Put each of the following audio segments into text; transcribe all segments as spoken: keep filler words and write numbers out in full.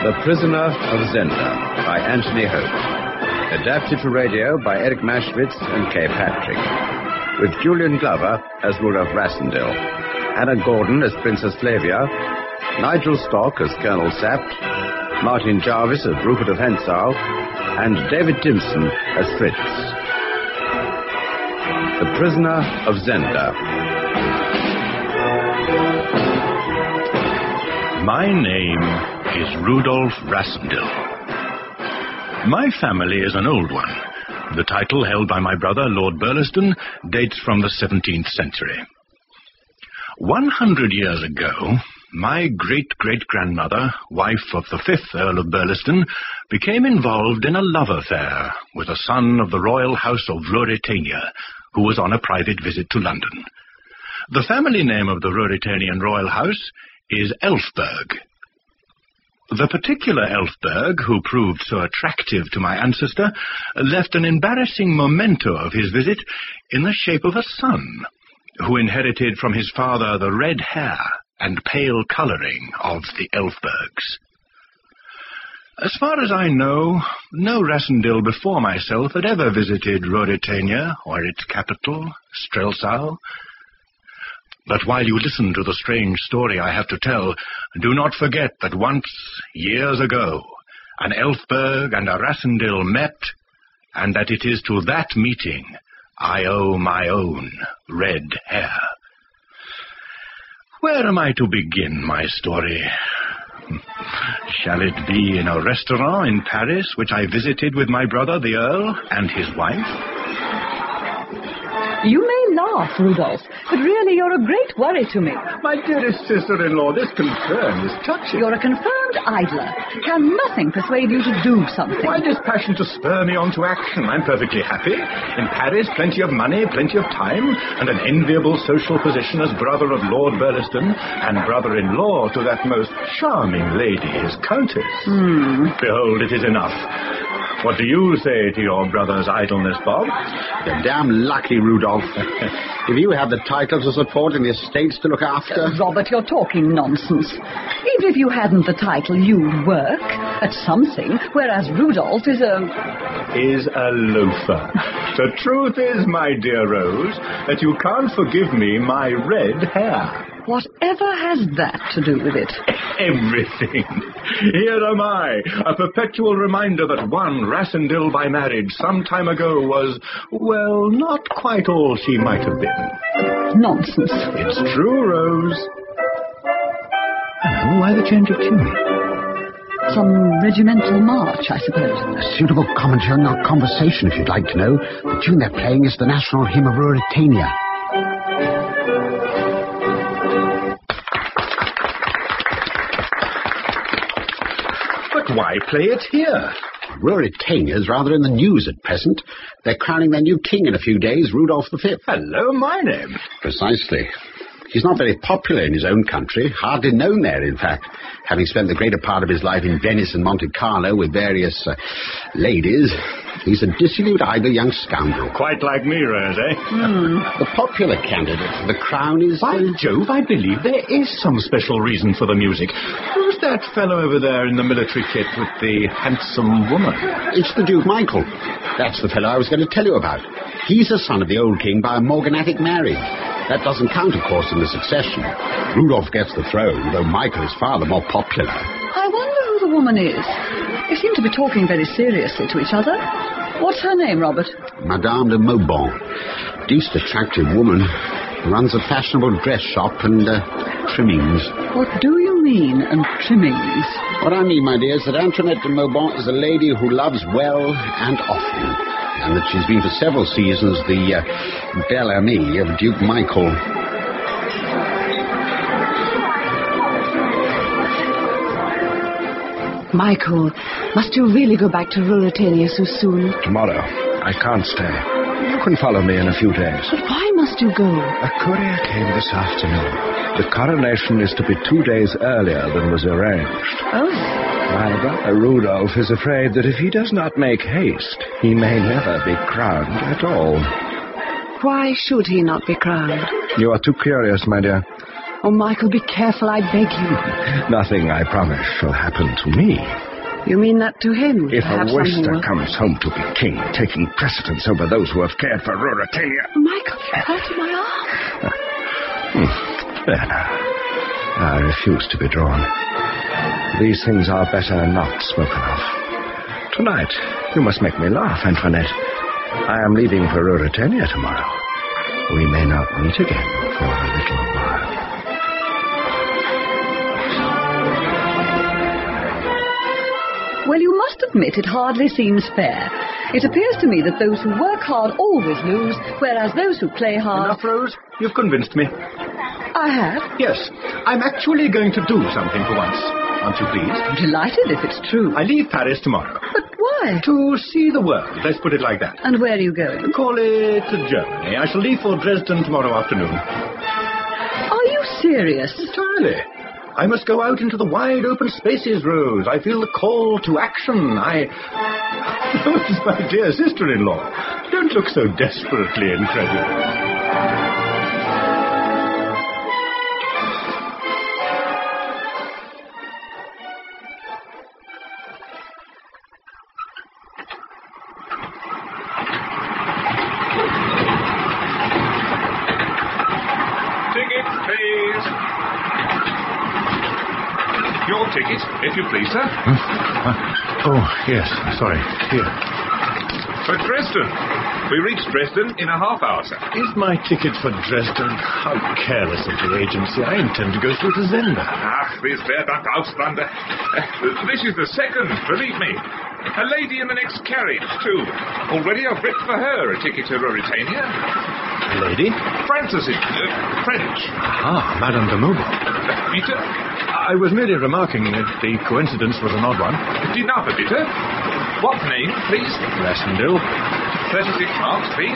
The Prisoner of Zenda by Anthony Hope. Adapted for radio by Eric Maschwitz and Kay Patrick. With Julian Glover as Rudolph Rassendil, Anna Gordon as Princess Flavia, Nigel Stock as Colonel Sapt, Martin Jarvis as Rupert of Hensau, and David Dimson as Fritz. The Prisoner of Zenda. My name is Rudolph Rassendil. My family is an old one. The title held by my brother, Lord Burleston, dates from the seventeenth century. One hundred years ago, my great-great-grandmother, wife of the fifth Earl of Burleston, became involved in a love affair with a son of the royal house of Ruritania, who was on a private visit to London. The family name of the Ruritanian royal house is Elfberg. The particular Elfberg, who proved so attractive to my ancestor, left an embarrassing memento of his visit in the shape of a son, who inherited from his father the red hair and pale colouring of the Elfbergs. As far as I know, no Rassendil before myself had ever visited Ruritania or its capital, Strelsau. But while you listen to the strange story I have to tell, do not forget that once, years ago, an Elfberg and a Rassendil met, and that it is to that meeting I owe my own red hair. Where am I to begin my story? Shall it be in a restaurant in Paris, which I visited with my brother, the Earl, and his wife? You may laugh, Rudolph, but really you're a great worry to me. My dearest sister-in-law, this concern is touching. You're a confirmed idler. Can nothing persuade you to do something? Why this passion to spur me on to action? I'm perfectly happy. In Paris, plenty of money, plenty of time, and an enviable social position as brother of Lord Burleston and brother-in-law to that most charming lady, his countess. Hmm. Behold, it is enough. What do you say to your brother's idleness, Bob? You're damn lucky, Rudolph. If you have the title to support and the estates to look after... Uh, Robert, you're talking nonsense. Even if you hadn't the title, you'd work at something, whereas Rudolph is a... Is a loafer. The truth is, my dear Rose, that you can't forgive me my red hair. Whatever has that to do with it? Everything. Here am I, a perpetual reminder that one Rassendil by marriage some time ago was, well, not quite all she might have been. Nonsense. It's true, Rose. Hello, why the change of tune? Some regimental march, I suppose. A suitable commentary on our conversation, if you'd like to know. The tune they're playing is the national hymn of Ruritania. Why play it here? Ruritania's rather in the news at present. They're crowning their new king in a few days, Rudolph the Fifth. Hello, my name. Precisely. He's not very popular in his own country, hardly known there, in fact, having spent the greater part of his life in Venice and Monte Carlo with various uh, ladies. He's a dissolute, idle young scoundrel. Quite like me, Rose, eh? Mm. The popular candidate for the crown is... By uh, Jove, I believe there is some special reason for the music. Who's that fellow over there in the military kit with the handsome woman? It's the Duke Michael. That's the fellow I was going to tell you about. He's the son of the old king by a morganatic marriage. That doesn't count, of course, in the succession. Rudolph gets the throne, though Michael is far the more popular. I wonder who the woman is. They seem to be talking very seriously to each other. What's her name, Robert? Madame de Maubon. Deuced attractive woman. Runs a fashionable dress shop and uh, trimmings. What do you mean, and trimmings? What I mean, my dear, is that Antoinette de Maubon is a lady who loves well and often, and that she's been for several seasons the uh, belle amie of Duke Michael. Michael, must you really go back to Ruritania so soon? Tomorrow. I can't stay. You can follow me in a few days. But why must you go? A courier came this afternoon. The coronation is to be two days earlier than was arranged. Oh. My brother Rudolph is afraid that if he does not make haste, he may never be crowned at all. Why should he not be crowned? You are too curious, my dear. Oh, Michael, be careful, I beg you. Nothing, I promise, shall happen to me. You mean that to him? If Perhaps a Worcester will... comes home to be king, taking precedence over those who have cared for Ruritania... Oh, Michael, you're hurting my arm. Hmm. There now. I refuse to be drawn. These things are better not spoken of. Tonight, you must make me laugh, Antoinette. I am leaving for Ruritania tomorrow. We may not meet again for a little while. Well, you must admit it hardly seems fair. It appears to me that those who work hard always lose, whereas those who play hard... Enough, Rose. You've convinced me. I have. Yes. I'm actually going to do something for once. Aren't you pleased? I'm delighted if it's true. I leave Paris tomorrow. But why? To see the world. Let's put it like that. And where are you going? Call it Germany. I shall leave for Dresden tomorrow afternoon. Are you serious? Entirely. I must go out into the wide open spaces, Rose. I feel the call to action. I... Rose, my dear sister-in-law, don't look so desperately incredulous. Your ticket, if you please, sir. Hmm? Oh, yes. Sorry. Here. For Dresden. We reach Dresden in a half hour, sir. Is my ticket for Dresden? How careless of the agency. I intend to go through to Zenda. Ach, wie wäre das Auswander? This is the second, believe me. A lady in the next carriage, too. Already I've written for her a ticket to Ruritania. A lady? Frances, uh, French. Ah, Madame de Mauban. Uh, Peter? I was merely remarking that the coincidence was an odd one. Dinapa, Peter. What name, please? Rassendil. thirty-six marks, please.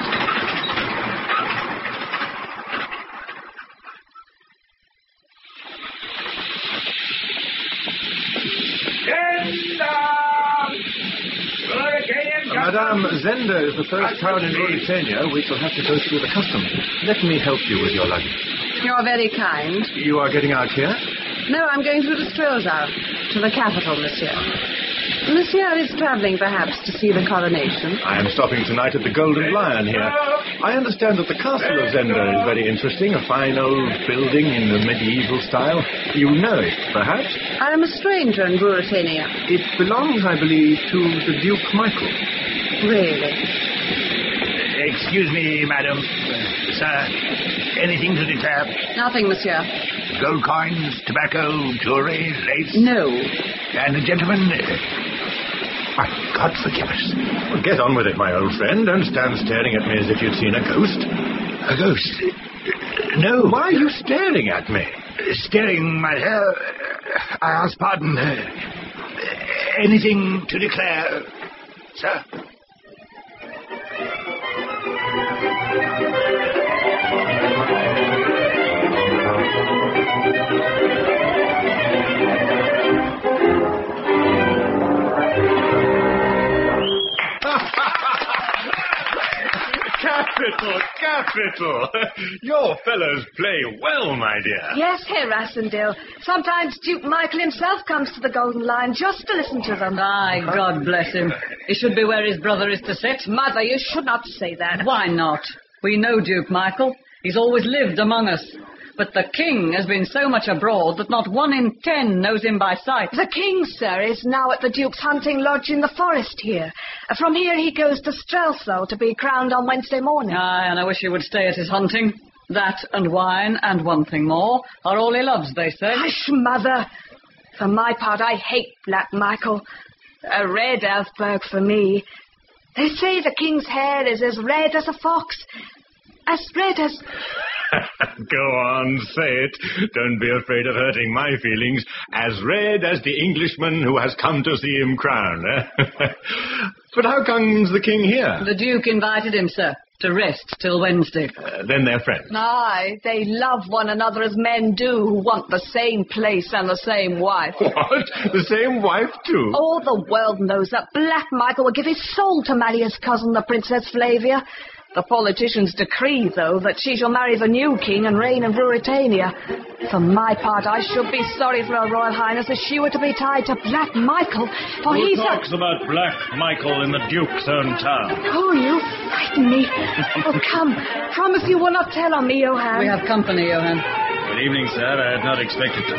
Madame, Zenda is the first town in Ruritania. We shall have to go through the customs. Let me help you with your luggage. You're very kind. You are getting out here? No, I'm going through the Strelzau, to the capital, monsieur. Monsieur is travelling, perhaps, to see the coronation. I am stopping tonight at the Golden Lion here. I understand that the castle of Zenda is very interesting, a fine old building in the medieval style. You know it, perhaps? I am a stranger in Ruritania. It belongs, I believe, to the Duke Michael. Really? Excuse me, madam. Uh, sir, anything to declare? Nothing, monsieur. Gold coins, tobacco, jewelry, lace? No. And the gentleman... Uh, my God forgive us. Well, get on with it, my old friend. Don't stand staring at me as if you'd seen a ghost. A ghost? Uh, no. Why are you staring at me? Uh, staring, my dear. Uh, I ask pardon. Uh, anything to declare, sir? Capital, capital. Your fellows play well, my dear. Yes, Herr Rassendil. Sometimes Duke Michael himself comes to the Golden Lion just to listen to them. Aye, God bless him. He should be where his brother is to sit. Mother, you should not say that. Why not? We know Duke Michael. He's always lived among us. But the king has been so much abroad that not one in ten knows him by sight. The king, sir, is now at the Duke's hunting lodge in the forest here. From here he goes to Strelzau to be crowned on Wednesday morning. Aye, and I wish he would stay at his hunting. That and wine and one thing more are all he loves, they say. Hush, Mother. For my part, I hate Black Michael. A red Elfberg for me. They say the king's hair is as red as a fox. As red as... Go on, say it. Don't be afraid of hurting my feelings. As red as the Englishman who has come to see him crowned, eh? But how comes the king here? The Duke invited him, sir, to rest till Wednesday. Uh, then they're friends. Aye, they love one another as men do who want the same place and the same wife. What? The same wife, too? All the world knows that Black Michael would give his soul to marry his cousin, the Princess Flavia. The politicians decree, though, that she shall marry the new king and reign in Ruritania. For my part, I should be sorry for her Royal Highness if she were to be tied to Black Michael, for Who he's talks a... about Black Michael in the Duke's own town? Oh, you frighten me. Oh, come, promise you will not tell on me, Johann. We have company, Johann. Good evening, sir. I had not expected to.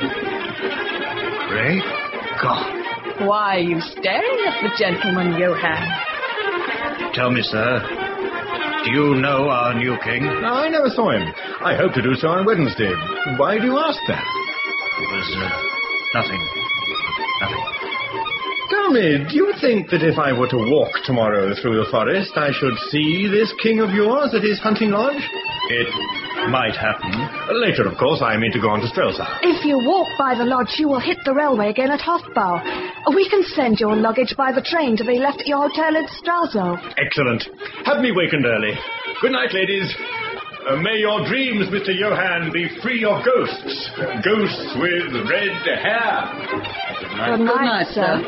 Great God. Why are you staring at the gentleman, Johann? Tell me, sir, do you know our new king? No, I never saw him. I hope to do so on Wednesday. Why do you ask that? It was uh, nothing. Nothing. Tell me, do you think that if I were to walk tomorrow through the forest, I should see this king of yours at his hunting lodge? It might happen. Later, of course, I mean to go on to Strelsau. If you walk by the lodge, you will hit the railway again at Hofbau. We can send your luggage by the train to be left at your hotel in Stralsau. Excellent. Have me wakened early. Good night, ladies. Uh, may your dreams, Mister Johann, be free of ghosts. Ghosts with red hair. Good night, Good night, sir.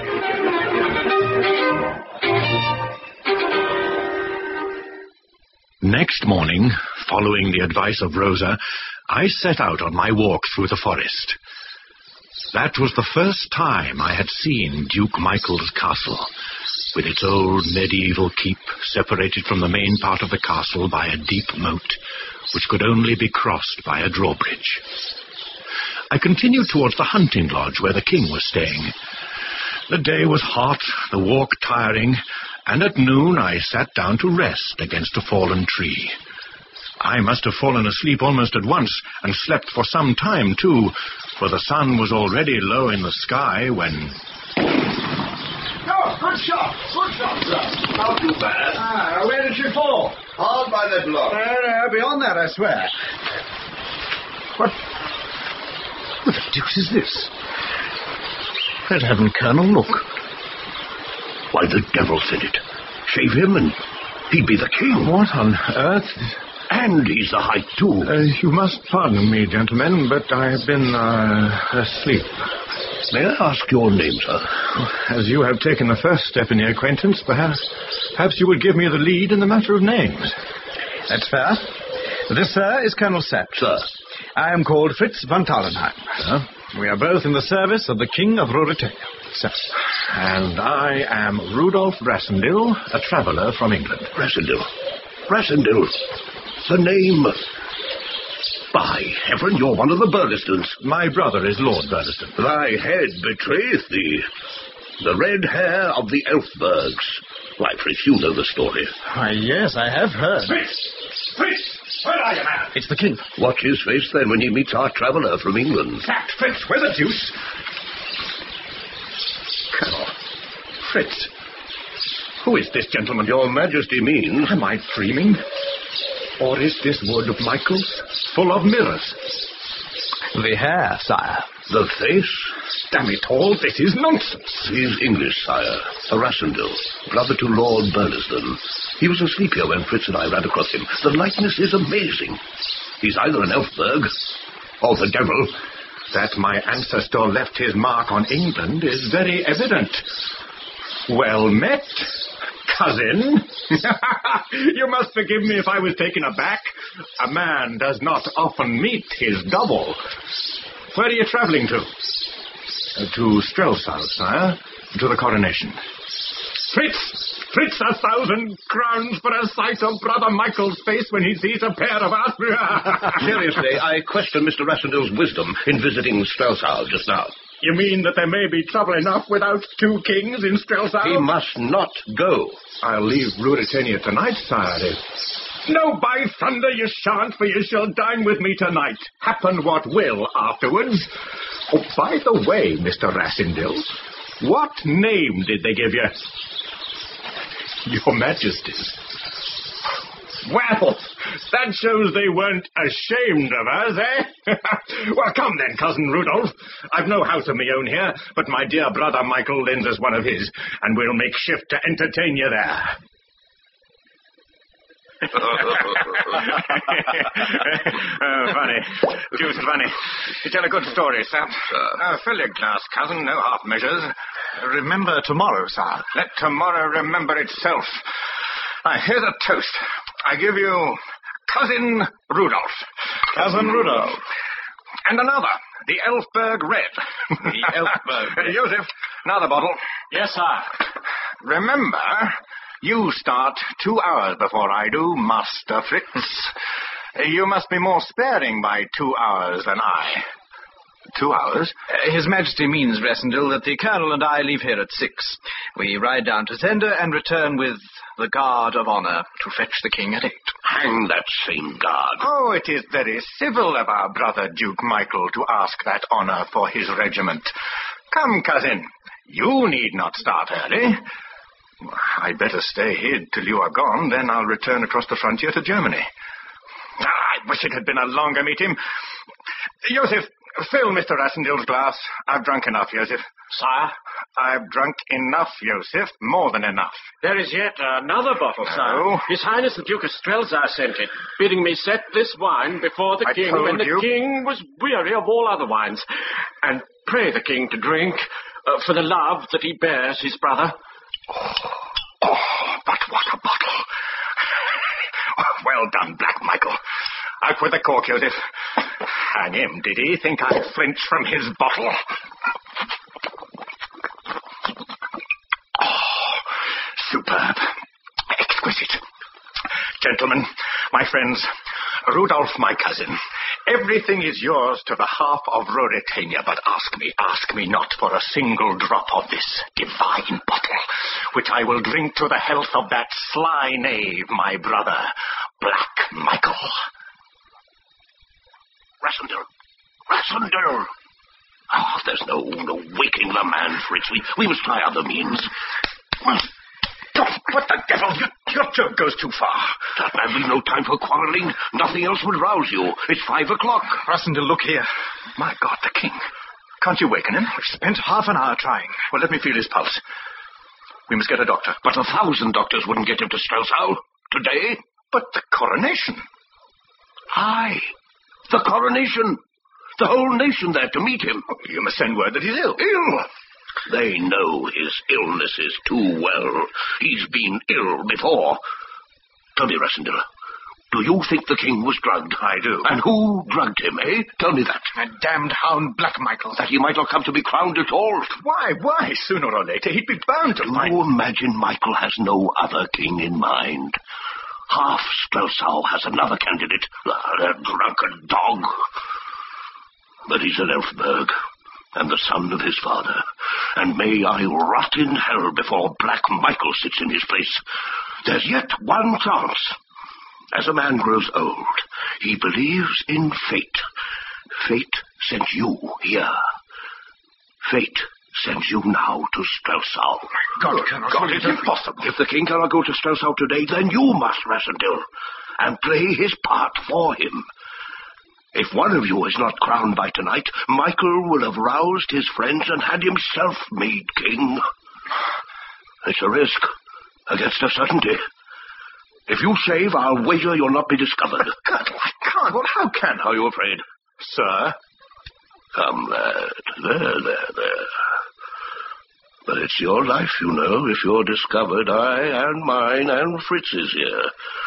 Next morning, following the advice of Rosa, I set out on my walk through the forest. That was the first time I had seen Duke Michael's castle, with its old medieval keep separated from the main part of the castle by a deep moat, which could only be crossed by a drawbridge. I continued towards the hunting lodge where the king was staying. The day was hot, the walk tiring, and at noon I sat down to rest against a fallen tree. I must have fallen asleep almost at once, and slept for some time, too, for the sun was already low in the sky when... Oh, good shot! Good shot, sir! Not too bad. Ah, where did she fall? Hard by that block. Uh, uh, beyond that, I swear. What... What the deuce is this? Good heaven, Colonel, look. Why, the devil said it. Shave him and he'd be the king. What on earth? And he's the height, too. Uh, you must pardon me, gentlemen, but I have been, uh, asleep. May I ask your name, sir? As you have taken the first step in the acquaintance, perhaps, perhaps you would give me the lead in the matter of names. That's fair. This, sir, is Colonel Sepp. Sir. I am called Fritz von Tarlenheim. Sir? We are both in the service of the King of Ruritania. Sir. And I am Rudolf Rassendyll, a traveller from England. Rassendyll. Rassendyll. The name... By heaven, you're one of the Burlestons. My brother is Lord Burleston. Thy head betrayeth thee. The red hair of the Elfbergs. Why, Fritz, you know the story. Why, yes, I have heard. Fritz! Fritz! Where are you, man? It's the king. Watch his face, then, when he meets our traveller from England. Fact, Fritz, where the deuce? Colonel. Fritz. Who is this gentleman? Your Majesty means... Am I dreaming? Or is this wood of Michael's full of mirrors? The hair, sire. The face? Damn it all, this is nonsense. He's English, sire. A Rassendyll, brother to Lord Burleston. He was asleep here when Fritz and I ran across him. The likeness is amazing. He's either an Elfberg or the devil. That my ancestor left his mark on England is very evident. Well met, cousin. You must forgive me if I was taken aback. A man does not often meet his double. Where are you travelling to? Uh, to Strelsau, sire. To the coronation. Fritz! Fritz, a thousand crowns for a sight of Brother Michael's face when he sees a pair of us. Seriously, I question Mister Rassendyll's wisdom in visiting Strelsau just now. You mean that there may be trouble enough without two kings in Strelsau? He must not go. I'll leave Ruritania tonight, sire. No, by thunder you shan't, for you shall dine with me tonight, happen what will afterwards. Oh, by the way, Mister Rassendyll, what name did they give you? Your Majesty's. Well, that shows they weren't ashamed of us, eh? Well, come then, Cousin Rudolph. I've no house of my own here, but my dear brother Michael lends us one of his, and we'll make shift to entertain you there. Oh, funny. Deuce funny. You tell a good story, sir. Uh, fill your glass, cousin. No half measures. Remember tomorrow, sir. Let tomorrow remember itself. I here's a toast. I give you Cousin Rudolph. Cousin Rudolph. And another, the Elfberg Red. The Elfberg. Joseph, another bottle. Yes, sir. Remember, you start two hours before I do, Master Fritz. You must be more sparing by two hours than I. Two hours? Uh, His Majesty means, Rassendil, that the Colonel and I leave here at six. We ride down to Zenda and return with the Guard of Honor to fetch the King at eight. Hang that same guard. Oh, it is very civil of our brother Duke Michael to ask that honor for his regiment. Come, cousin, you need not start early. I'd better stay here till you are gone, then I'll return across the frontier to Germany. Ah, I wish it had been a longer meeting. Joseph, fill Mister Rassendil's glass. I've drunk enough, Joseph. Sire? I've drunk enough, Joseph. More than enough. There is yet another bottle, No. sire. His Highness the Duke of Strelzar sent it, bidding me set this wine before the I king told when the you. king was weary of all other wines, and pray the king to drink uh, for the love that he bears his brother. Oh, oh, but what a bottle. Well done, Black Michael. Out with the cork, Joseph. Hang him, did he think I'd flinch from his bottle? Oh, superb. Exquisite. Gentlemen, my friends, Rudolph, my cousin, everything is yours to the half of Ruritania, but ask me, ask me not for a single drop of this divine bottle, which I will drink to the health of that sly knave, my brother, Black Michael. Rassendil! Rassendil! Oh, there's no, no waking the man, Fritz. We, we must try other means. What the devil? Your, your joke goes too far. That man, we've no time for quarreling. Nothing else would rouse you. It's five o'clock. Rassendil, look here. My God, the king. Can't you waken him? I've spent half an hour trying. Well, let me feel his pulse. We must get a doctor. But a thousand doctors wouldn't get him to Strelsau today. But the coronation. Aye. The coronation. The whole nation there to meet him. Oh, you must send word that he's ill. Ill? They know his illnesses too well. He's been ill before. Tell me, Rassendil, do you think the king was drugged? I do. And who drugged him, eh? Tell me that. A damned hound, Black Michael. That he might not come to be crowned at all. Why, why? Sooner or later, he'd be bound to Do find... you imagine Michael has no other king in mind? Half Strelsau has another candidate, a drunken dog. But he's at Elfberg, and the son of his father. And may I rot in hell before Black Michael sits in his place. There's yet one chance. As a man grows old, he believes in fate. Fate sent you here. Fate sends you now to Strelsau. God, cannot God, it's impossible. If the king cannot go to Strelsau today, then you must, Rassendil, and play his part for him. If one of you is not crowned by tonight, Michael will have roused his friends and had himself made king. It's a risk against a certainty. If you save, I'll wager you'll not be discovered. God, I can't. Well, how can I? Are you afraid? Sir? Come, lad. There, there, there. But it's your life, you know. If you're discovered, I and mine and Fritz's here.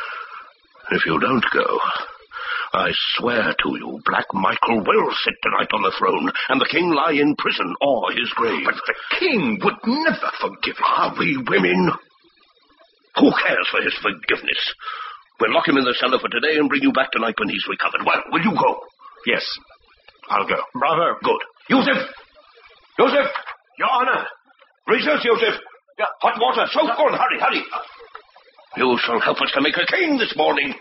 If you don't go, I swear to you, Black Michael will sit tonight on the throne, and the king lie in prison or his grave. But the king would never forgive him. Are we women? Who cares for his forgiveness? We'll lock him in the cellar for today and bring you back tonight when he's recovered. Well, will you go? Yes, I'll go. Bravo. Good. Joseph! Joseph! Your Honor! Research, Joseph! Yeah. Hot water, soap, go on, hurry, hurry! You shall help us to make a king this morning.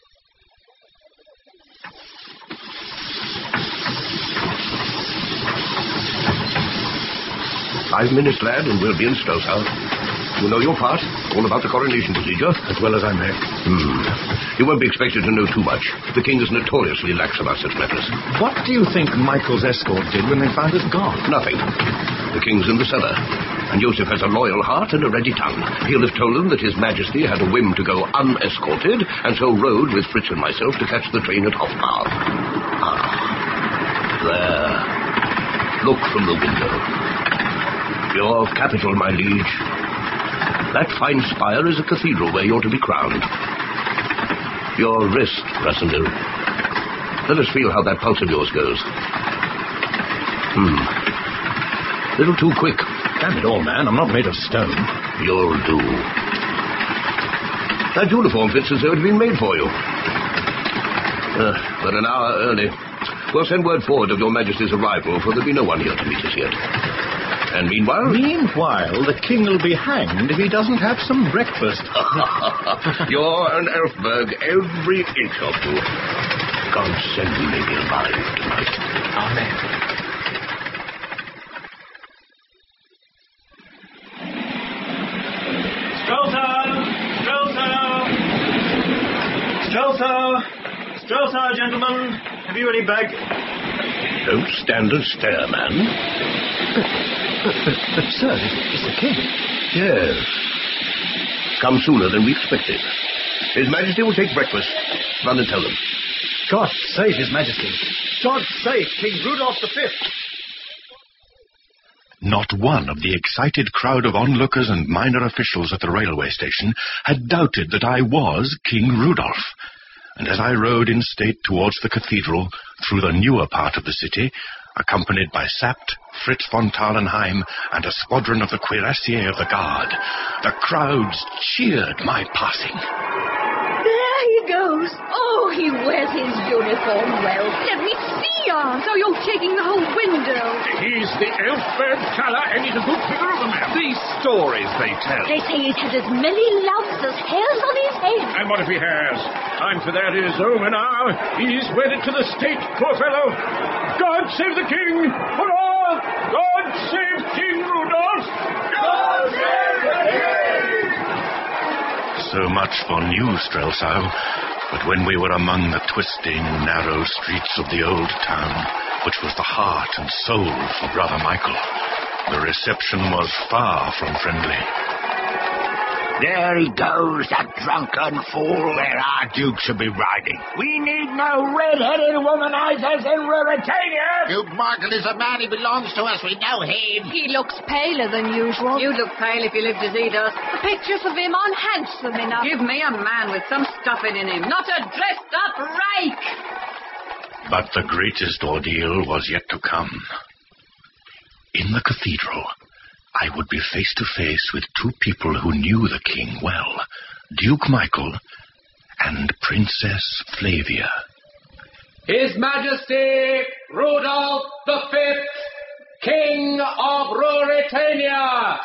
Five minutes, lad, and we'll be in Strelsau. You know your part, all about the coronation procedure. As well as I may. Hmm. You won't be expected to know too much. The king is notoriously lax about such matters. What do you think Michael's escort did when they found us gone? Nothing. The king's in the cellar, and Joseph has a loyal heart and a ready tongue. He'll have told them that His Majesty had a whim to go unescorted, and so rode with Fritz and myself to catch the train at Hofbau. Ah. There. Look from the window. Your capital, my liege. That fine spire is a cathedral where you're to be crowned. Your wrist, Rassendyll. Let us feel how that pulse of yours goes. Hmm. Little too quick. Damn it all, man. I'm not made of stone. You'll do. That uniform fits as though it had been made for you. Uh, but an hour early. We'll send word forward of your Majesty's arrival, for there'll be no one here to meet us yet. And meanwhile... Meanwhile, the king will be hanged if he doesn't have some breakfast. You're an Elfberg, every inch of you. God send we may be alive tonight. Amen. Streltsau! Streltsau! Streltsau! Streltsau, gentlemen. Have you any bag? Don't stand and stare, man. But, but, but, but sir, it's the king. Yes. Come sooner than we expected. His Majesty will take breakfast. Run and tell them. God save His Majesty. God save King Rudolph the Fifth. Not one of the excited crowd of onlookers and minor officials at the railway station had doubted that I was King Rudolph. And as I rode in state towards the cathedral through the newer part of the city, accompanied by Sapt, Fritz von Tarlenheim, and a squadron of the cuirassiers of the guard, the crowds cheered my passing. There he goes. Oh, he wears his uniform well. Let me see, Aunt. Oh, you're taking the whole window. He's the Elfberg Kala, and he's a good figure of a man. These stories they tell. They say he's had as many loves as hairs on his head. And what if he has? Time for that is over now. He's wedded to the state, poor fellow. God save the king! Hurrah! God save King Rudolph! God save the king! So much for New Streltsau, but when we were among the twisting, narrow streets of the old town, which was the heart and soul for Brother Michael, the reception was far from friendly. There he goes, that drunken fool. Where our Duke should be riding. We need no red-headed womanizers in Ruritania. Duke Michael is a man. He belongs to us. We know him. He looks paler than usual. You'd look pale if you lived as he does. The pictures of him aren't handsome enough. Give me a man with some stuffing in him, not a dressed-up rake. But the greatest ordeal was yet to come. In the cathedral, I would be face to face with two people who knew the king well, Duke Michael and Princess Flavia. His Majesty Rudolph the Fifth, King of Ruritania.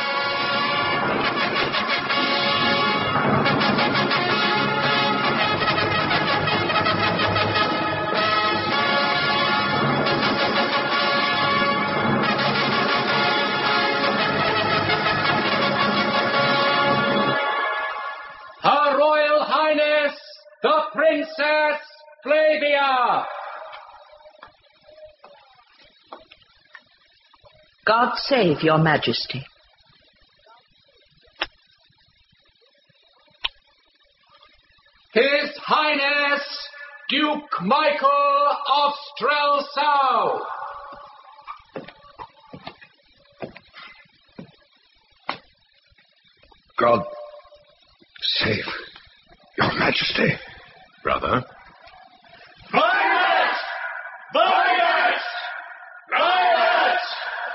Her Royal Highness, the Princess Flavia. God save your Majesty. His Highness, Duke Michael of Streltsau. God save your Majesty. Brother? Riots! Riots! Riots!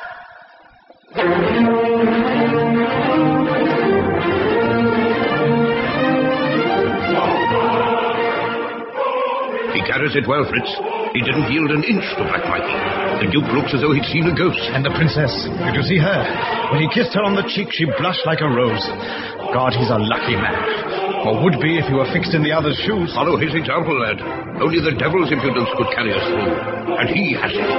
He carries it well, Fritz. He didn't yield an inch to Black Michael. The Duke looks as though he'd seen a ghost. And the princess, did you see her? When he kissed her on the cheek, she blushed like a rose. God, he's a lucky man. Or would be if he were fixed in the other's shoes. Follow his example, lad. Only the devil's impudence could carry us through. And he has it.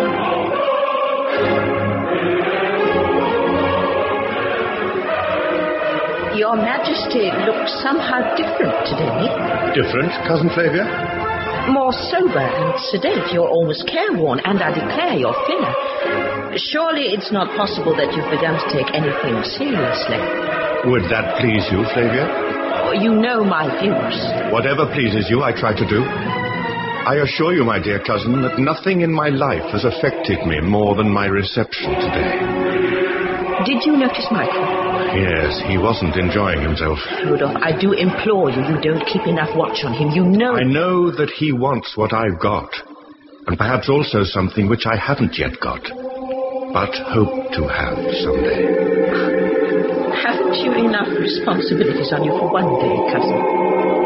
Your Majesty looks somehow different today. Different, Cousin Flavia? More sober and sedate. You're almost careworn, and I declare you're thinner. Surely it's not possible that you've begun to take anything seriously. Would that please you, Flavia? Oh, you know my views. Whatever pleases you, I try to do. I assure you, my dear cousin, that nothing in my life has affected me more than my reception today. Did you notice Michael? Yes, he wasn't enjoying himself. Rudolph, I do implore you, you don't keep enough watch on him. You know... I know that he wants what I've got, and perhaps also something which I haven't yet got, but hope to have someday. Haven't you enough responsibilities on you for one day, cousin?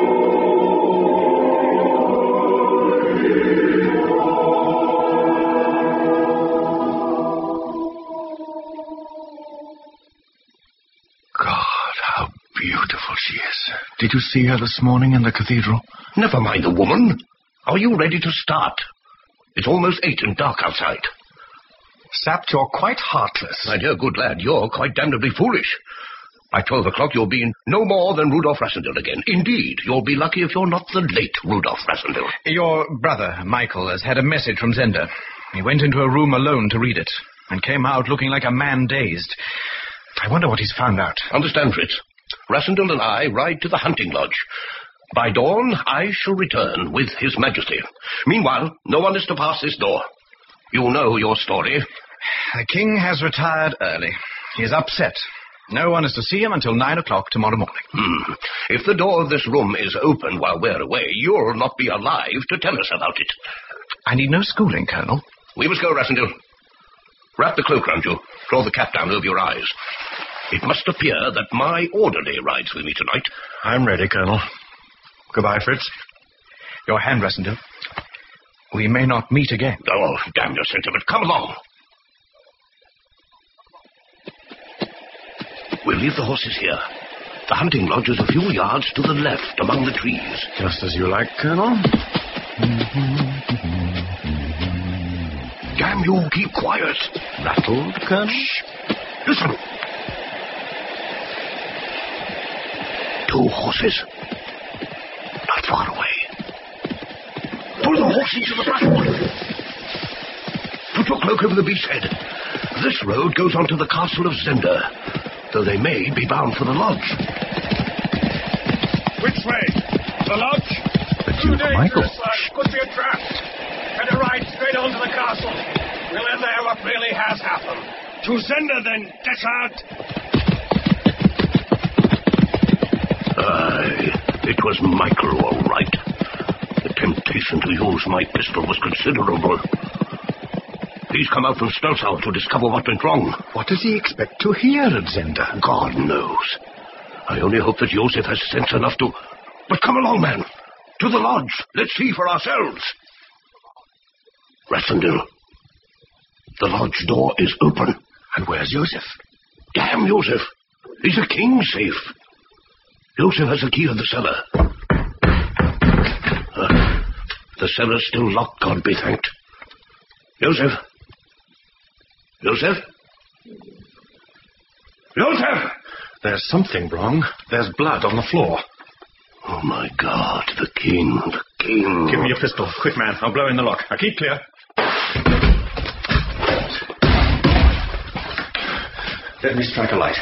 She is. Did you see her this morning in the cathedral? Never mind the woman. Are you ready to start? It's almost eight and dark outside. Sapt, you're quite heartless. My dear good lad, you're quite damnably foolish. By twelve o'clock you'll be in no more than Rudolph Rassendyll again. Indeed, you'll be lucky if you're not the late Rudolph Rassendyll. Your brother, Michael, has had a message from Zenda. He went into a room alone to read it, and came out looking like a man dazed. I wonder what he's found out. Understand, Fritz. Rassendyll and I ride to the hunting lodge. By dawn, I shall return with His Majesty. Meanwhile, no one is to pass this door. You know your story. The king has retired early. He is upset. No one is to see him until nine o'clock tomorrow morning. Hmm. If the door of this room is open while we're away, you'll not be alive to tell us about it. I need no schooling, Colonel. We must go, Rassendyll. Wrap the cloak round you. Draw the cap down over your eyes. It must appear that my orderly rides with me tonight. I'm ready, Colonel. Goodbye, Fritz. Your hand, Rassendyll. We may not meet again. Oh, damn your sentiment. Come along. We'll leave the horses here. The hunting lodge is a few yards to the left, among the trees. Just as you like, Colonel. Damn you, keep quiet. Rattled, Colonel? Shh. Listen. Two horses. Not far away. Pull the horses to the brushwood. Put your cloak over the beast's head. This road goes on to the castle of Zenda, though they may be bound for the lodge. Which way? The lodge? The Duke Michael. Could be a trap. Better ride straight on to the castle. We'll learn there what really has happened. To Zenda, then, Deschardt. Aye, it was Michael, all right. The temptation to use my pistol was considerable. He's come out from Strelsau to discover what went wrong. What does he expect to hear at Zenda? God knows. I only hope that Joseph has sense enough to... But come along, man. To the lodge. Let's see for ourselves. Rassendyll. The lodge door is open. And where's Joseph? Damn Joseph. Is the king safe? Joseph has the key of the cellar. Uh, the cellar's still locked, God be thanked. Joseph? Joseph? Joseph! There's something wrong. There's blood on the floor. Oh, my God, the king, the king. Give me your pistol. Quick, man. I'll blow in the lock. Now, keep clear. Let me strike a light.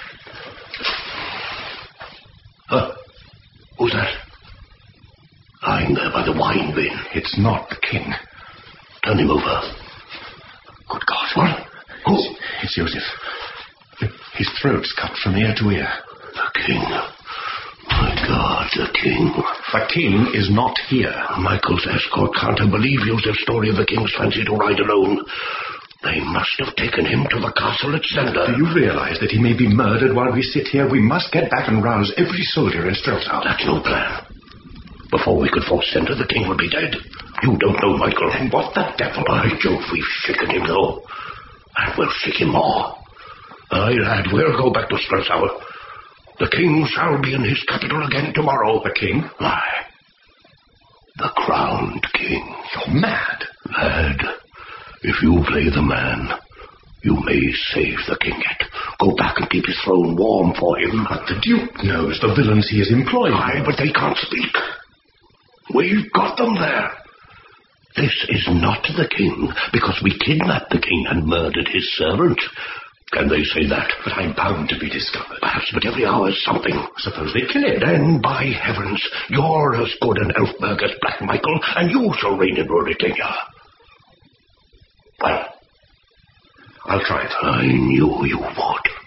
Huh? Who's that? Lying there by the wine bin. It's not the king. Turn him over. Good God. What? Who? It's, it's Joseph. His throat's cut from ear to ear. The king. My God, the king. The king is not here. Michael's escort can't believe Joseph's story of the king's fancy to ride alone. They must have taken him to the castle at Zenda. Do you realize that he may be murdered while we sit here? We must get back and rouse every soldier in Strelsau. That's no plan. Before we could force Zenda, the king would be dead. You don't know Michael. And what the devil? By Jove, we've shaken him, though. And we'll shake him more. Aye, lad, we'll go back to Strelsau. The king shall be in his capital again tomorrow. The king? Aye. The crowned king. You're mad. Lad, if you play the man, you may save the king yet. Go back and keep his throne warm for him. But the Duke knows the villains he is employing. Aye, but they can't speak. We've got them there. This is not the king, because we kidnapped the king and murdered his servant. Can they say that? But I'm bound to be discovered. Perhaps, but every hour is something. Suppose they kill him. Then, by heavens, you're as good an Elfberg as Black Michael, and you shall reign in Ruritania. Well, I'll try it. I knew you would.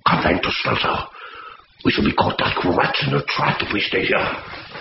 Come then to Strelsau. We shall be caught like rats in a trap if we stay here.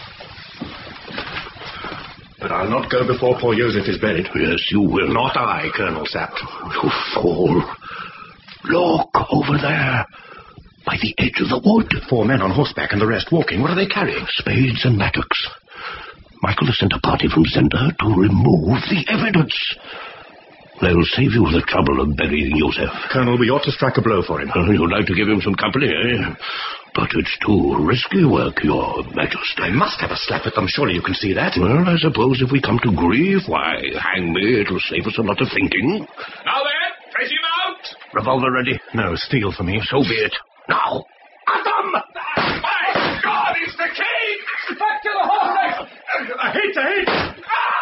But I'll not go before poor Joseph is buried. Yes, you will. Not I, Colonel Sapt. You fool. Look, over there. By the edge of the wood. Four men on horseback and the rest walking. What are they carrying? Spades and mattocks. Michael has sent a party from Zenda to remove the evidence. They'll save you the trouble of burying Joseph. Colonel, we ought to strike a blow for him. Uh, you'd like to give him some company, eh? But it's too risky work, Your Majesty. I must have a slap at them. Surely you can see that. Well, I suppose if we come to grief, why, hang me, it'll save us a lot of thinking. Now then, face him out! Revolver ready? No, steel for me. So be it. Now! At them! My God, it's the king! Back to the horse! A hit, a hit!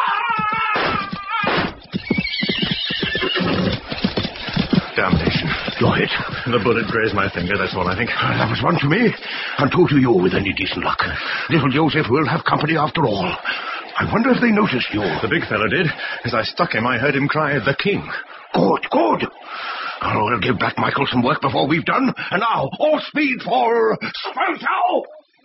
Damnation. You're hit. The bullet grazed my finger, that's all I think. That was one to me, and two to you with any decent luck. Little Joseph will have company after all. I wonder if they noticed you. The big fellow did. As I stuck him, I heard him cry, "The king." Good, good. Oh, we'll give back Michael some work before we've done. And now, all speed for Strelsau!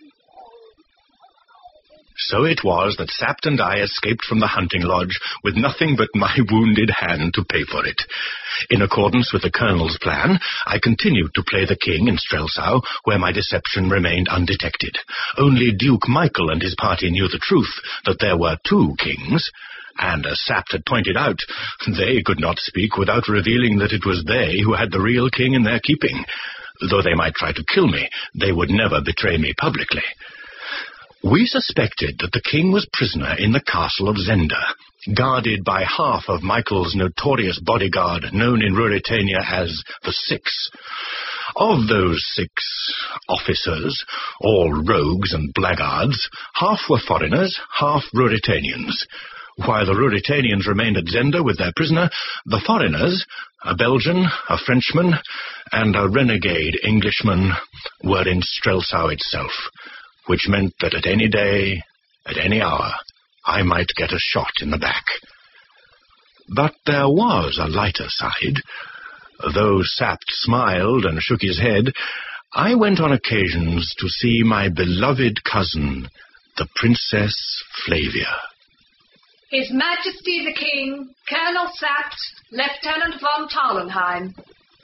So it was that Sapt and I escaped from the hunting lodge with nothing but my wounded hand to pay for it. In accordance with the colonel's plan, I continued to play the king in Strelsau, where my deception remained undetected. Only Duke Michael and his party knew the truth, that there were two kings, and as Sapt had pointed out, they could not speak without revealing that it was they who had the real king in their keeping. Though they might try to kill me, they would never betray me publicly. We suspected that the king was prisoner in the castle of Zenda, guarded by half of Michael's notorious bodyguard, known in Ruritania as the Six. Of those six officers, all rogues and blackguards, half were foreigners, half Ruritanians. While the Ruritanians remained at Zenda with their prisoner, the foreigners, a Belgian, a Frenchman, and a renegade Englishman, were in Strelsau itself, which meant that at any day, at any hour, I might get a shot in the back. But there was a lighter side. Though Sapt smiled and shook his head, I went on occasions to see my beloved cousin, the Princess Flavia. His Majesty the King, Colonel Sapt, Lieutenant von Tallenheim.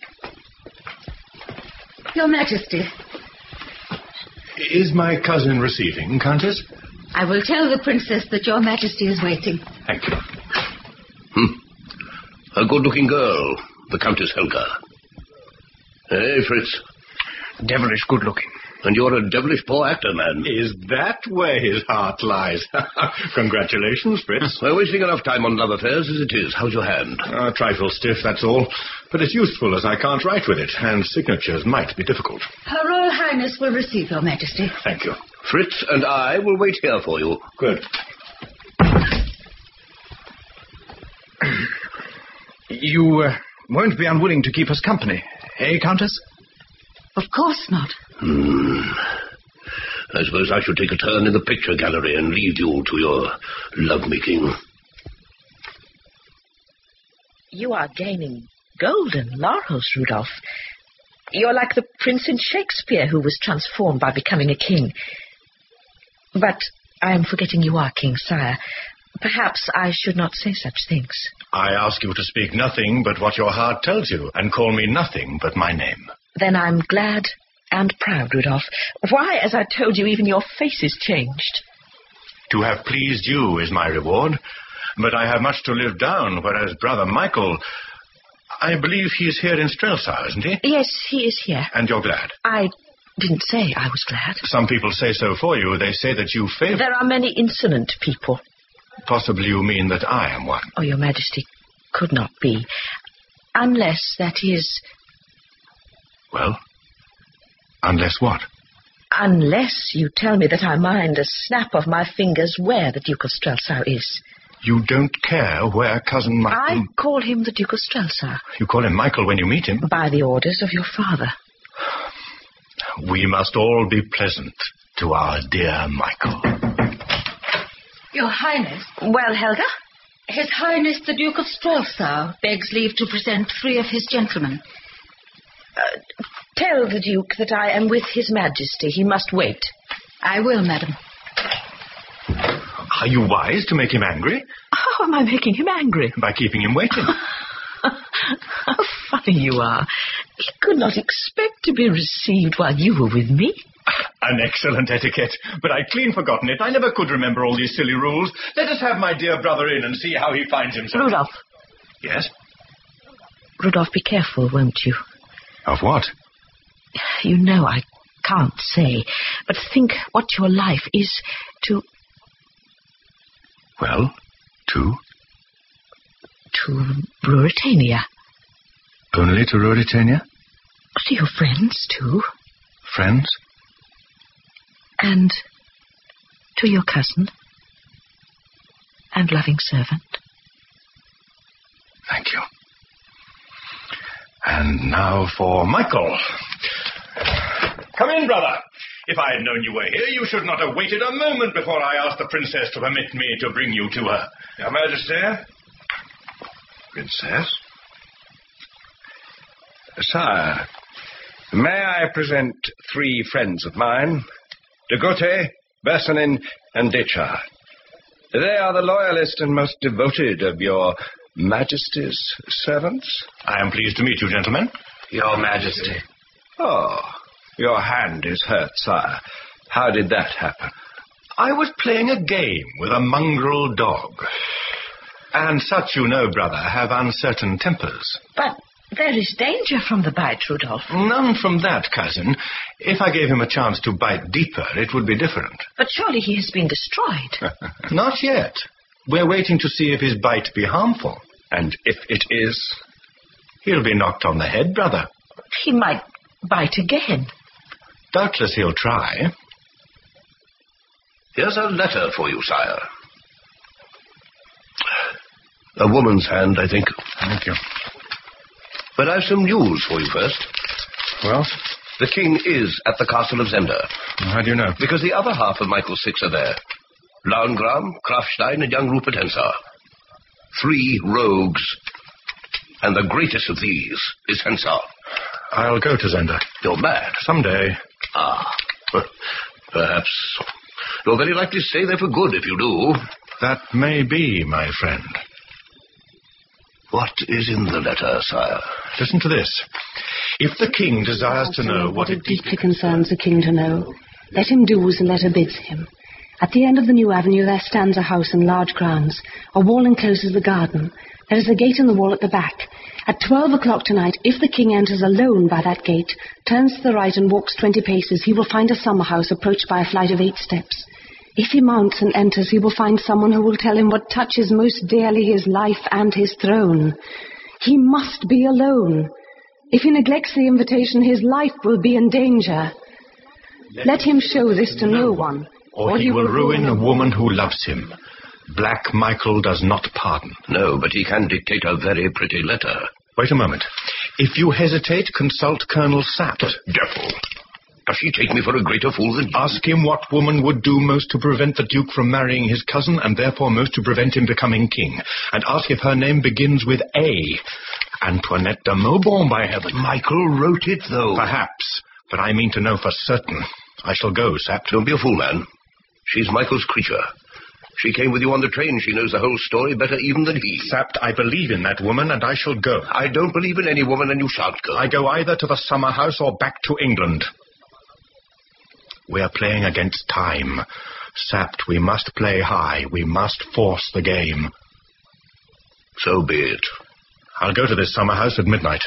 Your Majesty. Is my cousin receiving, Countess? I will tell the princess that your Majesty is waiting. Thank you. Hmm. A good-looking girl, the Countess Helga. Hey, Fritz. Devilish good-looking. And you're a devilish poor actor, man. Is that where his heart lies? Congratulations, Fritz. We're wasting enough time on love affairs as it is. How's your hand? A trifle stiff, that's all. But it's useful as I can't write with it, and signatures might be difficult. Her Royal Highness will receive your Majesty. Thank you. Fritz and I will wait here for you. Good. You uh, won't be unwilling to keep us company, eh, Countess? Of course not. Hmm. I suppose I should take a turn in the picture gallery and leave you to your love-making. You are gaining golden laurels, Rudolph. You're like the prince in Shakespeare who was transformed by becoming a king. But I am forgetting you are king, sire. Perhaps I should not say such things. I ask you to speak nothing but what your heart tells you, and call me nothing but my name. Then I'm glad and proud, Rudolph. Why, as I told you, even your face is changed. To have pleased you is my reward, but I have much to live down, whereas brother Michael, I believe he is here in Strelsau, isn't he? Yes, he is here. And you're glad? I didn't say I was glad. Some people say so for you. They say that you favor... There are many insolent people. Possibly you mean that I am one. Oh, your Majesty, could not be. Unless, that is... Well, unless what? Unless you tell me that I mind a snap of my fingers where the Duke of Strelsau is. You don't care where cousin Michael... I call him the Duke of Strelsau. You call him Michael when you meet him? By the orders of your father. We must all be pleasant to our dear Michael. Your Highness. Well, Helga? His Highness the Duke of Strelsau begs leave to present three of his gentlemen. Uh, Tell the Duke that I am with His Majesty. He must wait. I will, madam. Are you wise to make him angry? How am I making him angry? By keeping him waiting. How funny you are. He could not expect to be received while you were with me. An excellent etiquette, but I'd clean forgotten it. I never could remember all these silly rules. Let us have my dear brother in and see how he finds himself. Rudolph. Yes? Rudolph, be careful, won't you? Of what? You know I can't say, but think what your life is to... Well, to? To Ruritania. Only to Ruritania? To your friends, too. Friends? And to your cousin and loving servant. Thank you. And now for Michael. Come in, brother. If I had known you were here, you should not have waited a moment before I asked the princess to permit me to bring you to her. Your Majesty? Princess? Sire, may I present three friends of mine, De Gote, Bersanin, and Dechar. They are the loyalist and most devoted of your Majesty's servants. I am pleased to meet you, gentlemen. Your Majesty. Oh, your hand is hurt, sire. How did that happen? I was playing a game with a mongrel dog. And such, you know, brother, have uncertain tempers. But there is danger from the bite, Rudolph. None from that, cousin. If I gave him a chance to bite deeper, it would be different. But surely he has been destroyed. Not yet. We're waiting to see if his bite be harmful. And if it is? He'll be knocked on the head, brother. He might bite again. Doubtless he'll try. Here's a letter for you, sire. A woman's hand, I think. Thank you. But I've some news for you first. Well? The king is at the castle of Zenda. How do you know? Because the other half of Michael's six are there. Lauengram, Krafstein, and young Rupert Hensar. Three rogues. And the greatest of these is Hensar. I'll go to Zenda. You're mad. Someday. Ah. Perhaps. You'll very likely stay there for good if you do. That may be, my friend. What is in the letter, sire? Listen to this. If the king desires to know what it deeply concerns the king to know, let him do as the letter bids him. At the end of the new avenue there stands a house in large grounds. A wall encloses the garden. There is a gate in the wall at the back. At twelve o'clock tonight, if the king enters alone by that gate, turns to the right and walks twenty paces, he will find a summer house approached by a flight of eight steps. If he mounts and enters, he will find someone who will tell him what touches most dearly his life and his throne. He must be alone. If he neglects the invitation, his life will be in danger. Let, Let him show this to no one, or, or he, he will ruin a woman who loves him. Black Michael does not pardon. No, but he can dictate a very pretty letter. Wait a moment. If you hesitate, consult Colonel Sapp. Devil. Does he take me for a greater fool than you? Ask him what woman would do most to prevent the Duke from marrying his cousin, and therefore most to prevent him becoming king. And ask if her name begins with A. Antoinette de Maubon, by heaven. Michael wrote it, though. Perhaps, but I mean to know for certain. I shall go, Sapp. Don't be a fool, man. She's Michael's creature. She came with you on the train. She knows the whole story better even than he. Sapp, I believe in that woman, and I shall go. I don't believe in any woman, and you shan't go. I go either to the summer house or back to England. We are playing against time. Sapped, we must play high. We must force the game. So be it. I'll go to this summer house at midnight.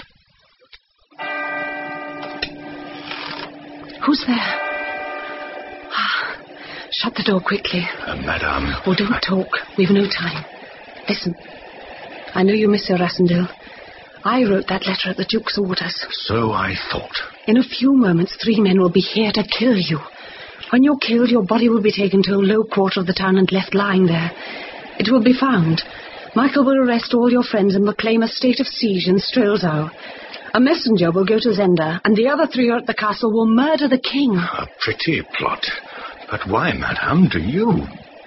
Who's there? Ah, shut the door quickly. Uh, madame. Oh, don't talk. We've no time. Listen. I know you miss Sir Rassendyll. I wrote that letter at the Duke's orders. So I thought. In a few moments, three men will be here to kill you. When you're killed, your body will be taken to a low quarter of the town and left lying there. It will be found. Michael will arrest all your friends and proclaim a state of siege in Strelzow. A messenger will go to Zenda, and the other three are at the castle will murder the king. A pretty plot. But why, madame, do you?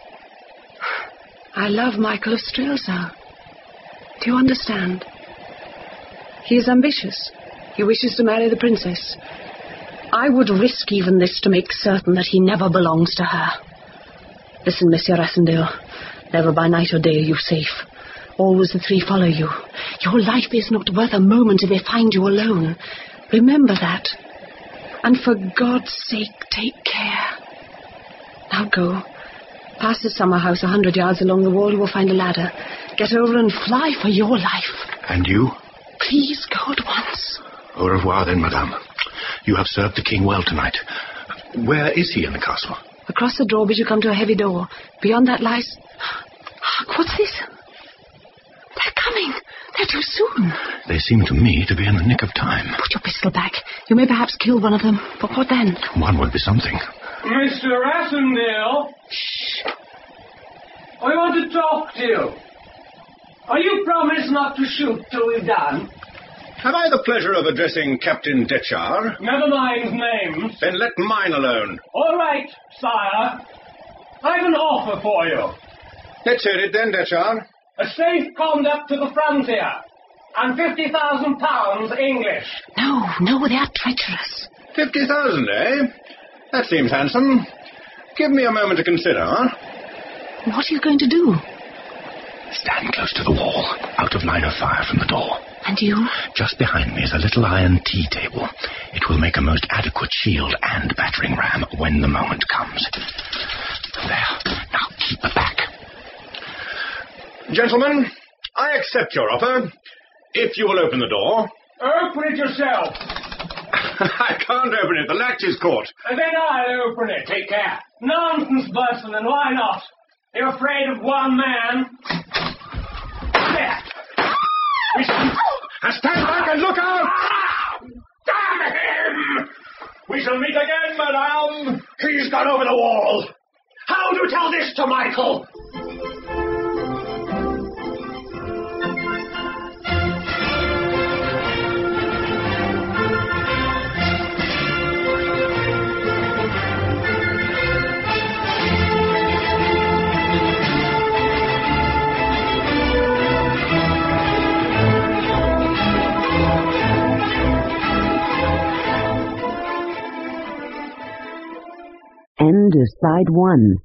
I love Michael of Strelzow. Do you understand? He is ambitious, He wishes to marry the princess. I would risk even this to make certain that he never belongs to her. Listen, Monsieur Rassendyll. Never by night or day are you safe. Always the three follow you. Your life is not worth a moment if they find you alone. Remember that. And for God's sake, take care. Now go. Past the summer house a hundred yards along the wall, you will find a ladder. Get over and fly for your life. And you? Please go at once. Au revoir, then, madame. You have served the king well tonight. Where is he in the castle? Across the drawbridge you come to a heavy door. Beyond that lies... Hark, what's this? They're coming. They're too soon. They seem to me to be in the nick of time. Put your pistol back. You may perhaps kill one of them. But what then? One would be something. Mister Rassendyll. Shh. I want to talk to you. Are you promised not to shoot till we've done? Have I the pleasure of addressing Captain Detchar? Never mind names. Then let mine alone. All right, sire. I've an offer for you. Let's hear it then, Detchar. A safe conduct to the frontier. And fifty thousand pounds English. No, no, they are treacherous. Fifty thousand, eh? That seems handsome. Give me a moment to consider, huh? What are you going to do? Stand close to the wall, out of line of fire from the door. And you? Just behind me is a little iron tea table. It will make a most adequate shield and battering ram when the moment comes. There. Now keep back. Gentlemen, I accept your offer. If you will open the door. Open it yourself. I can't open it. The latch is caught. And then I'll open it. Take care. Nonsense, Burson, and why not? You're afraid of one man. There. And stand back and look out! Damn him! We shall meet again, madame. He's gone over the wall. How do you tell this to Michael? End of side one.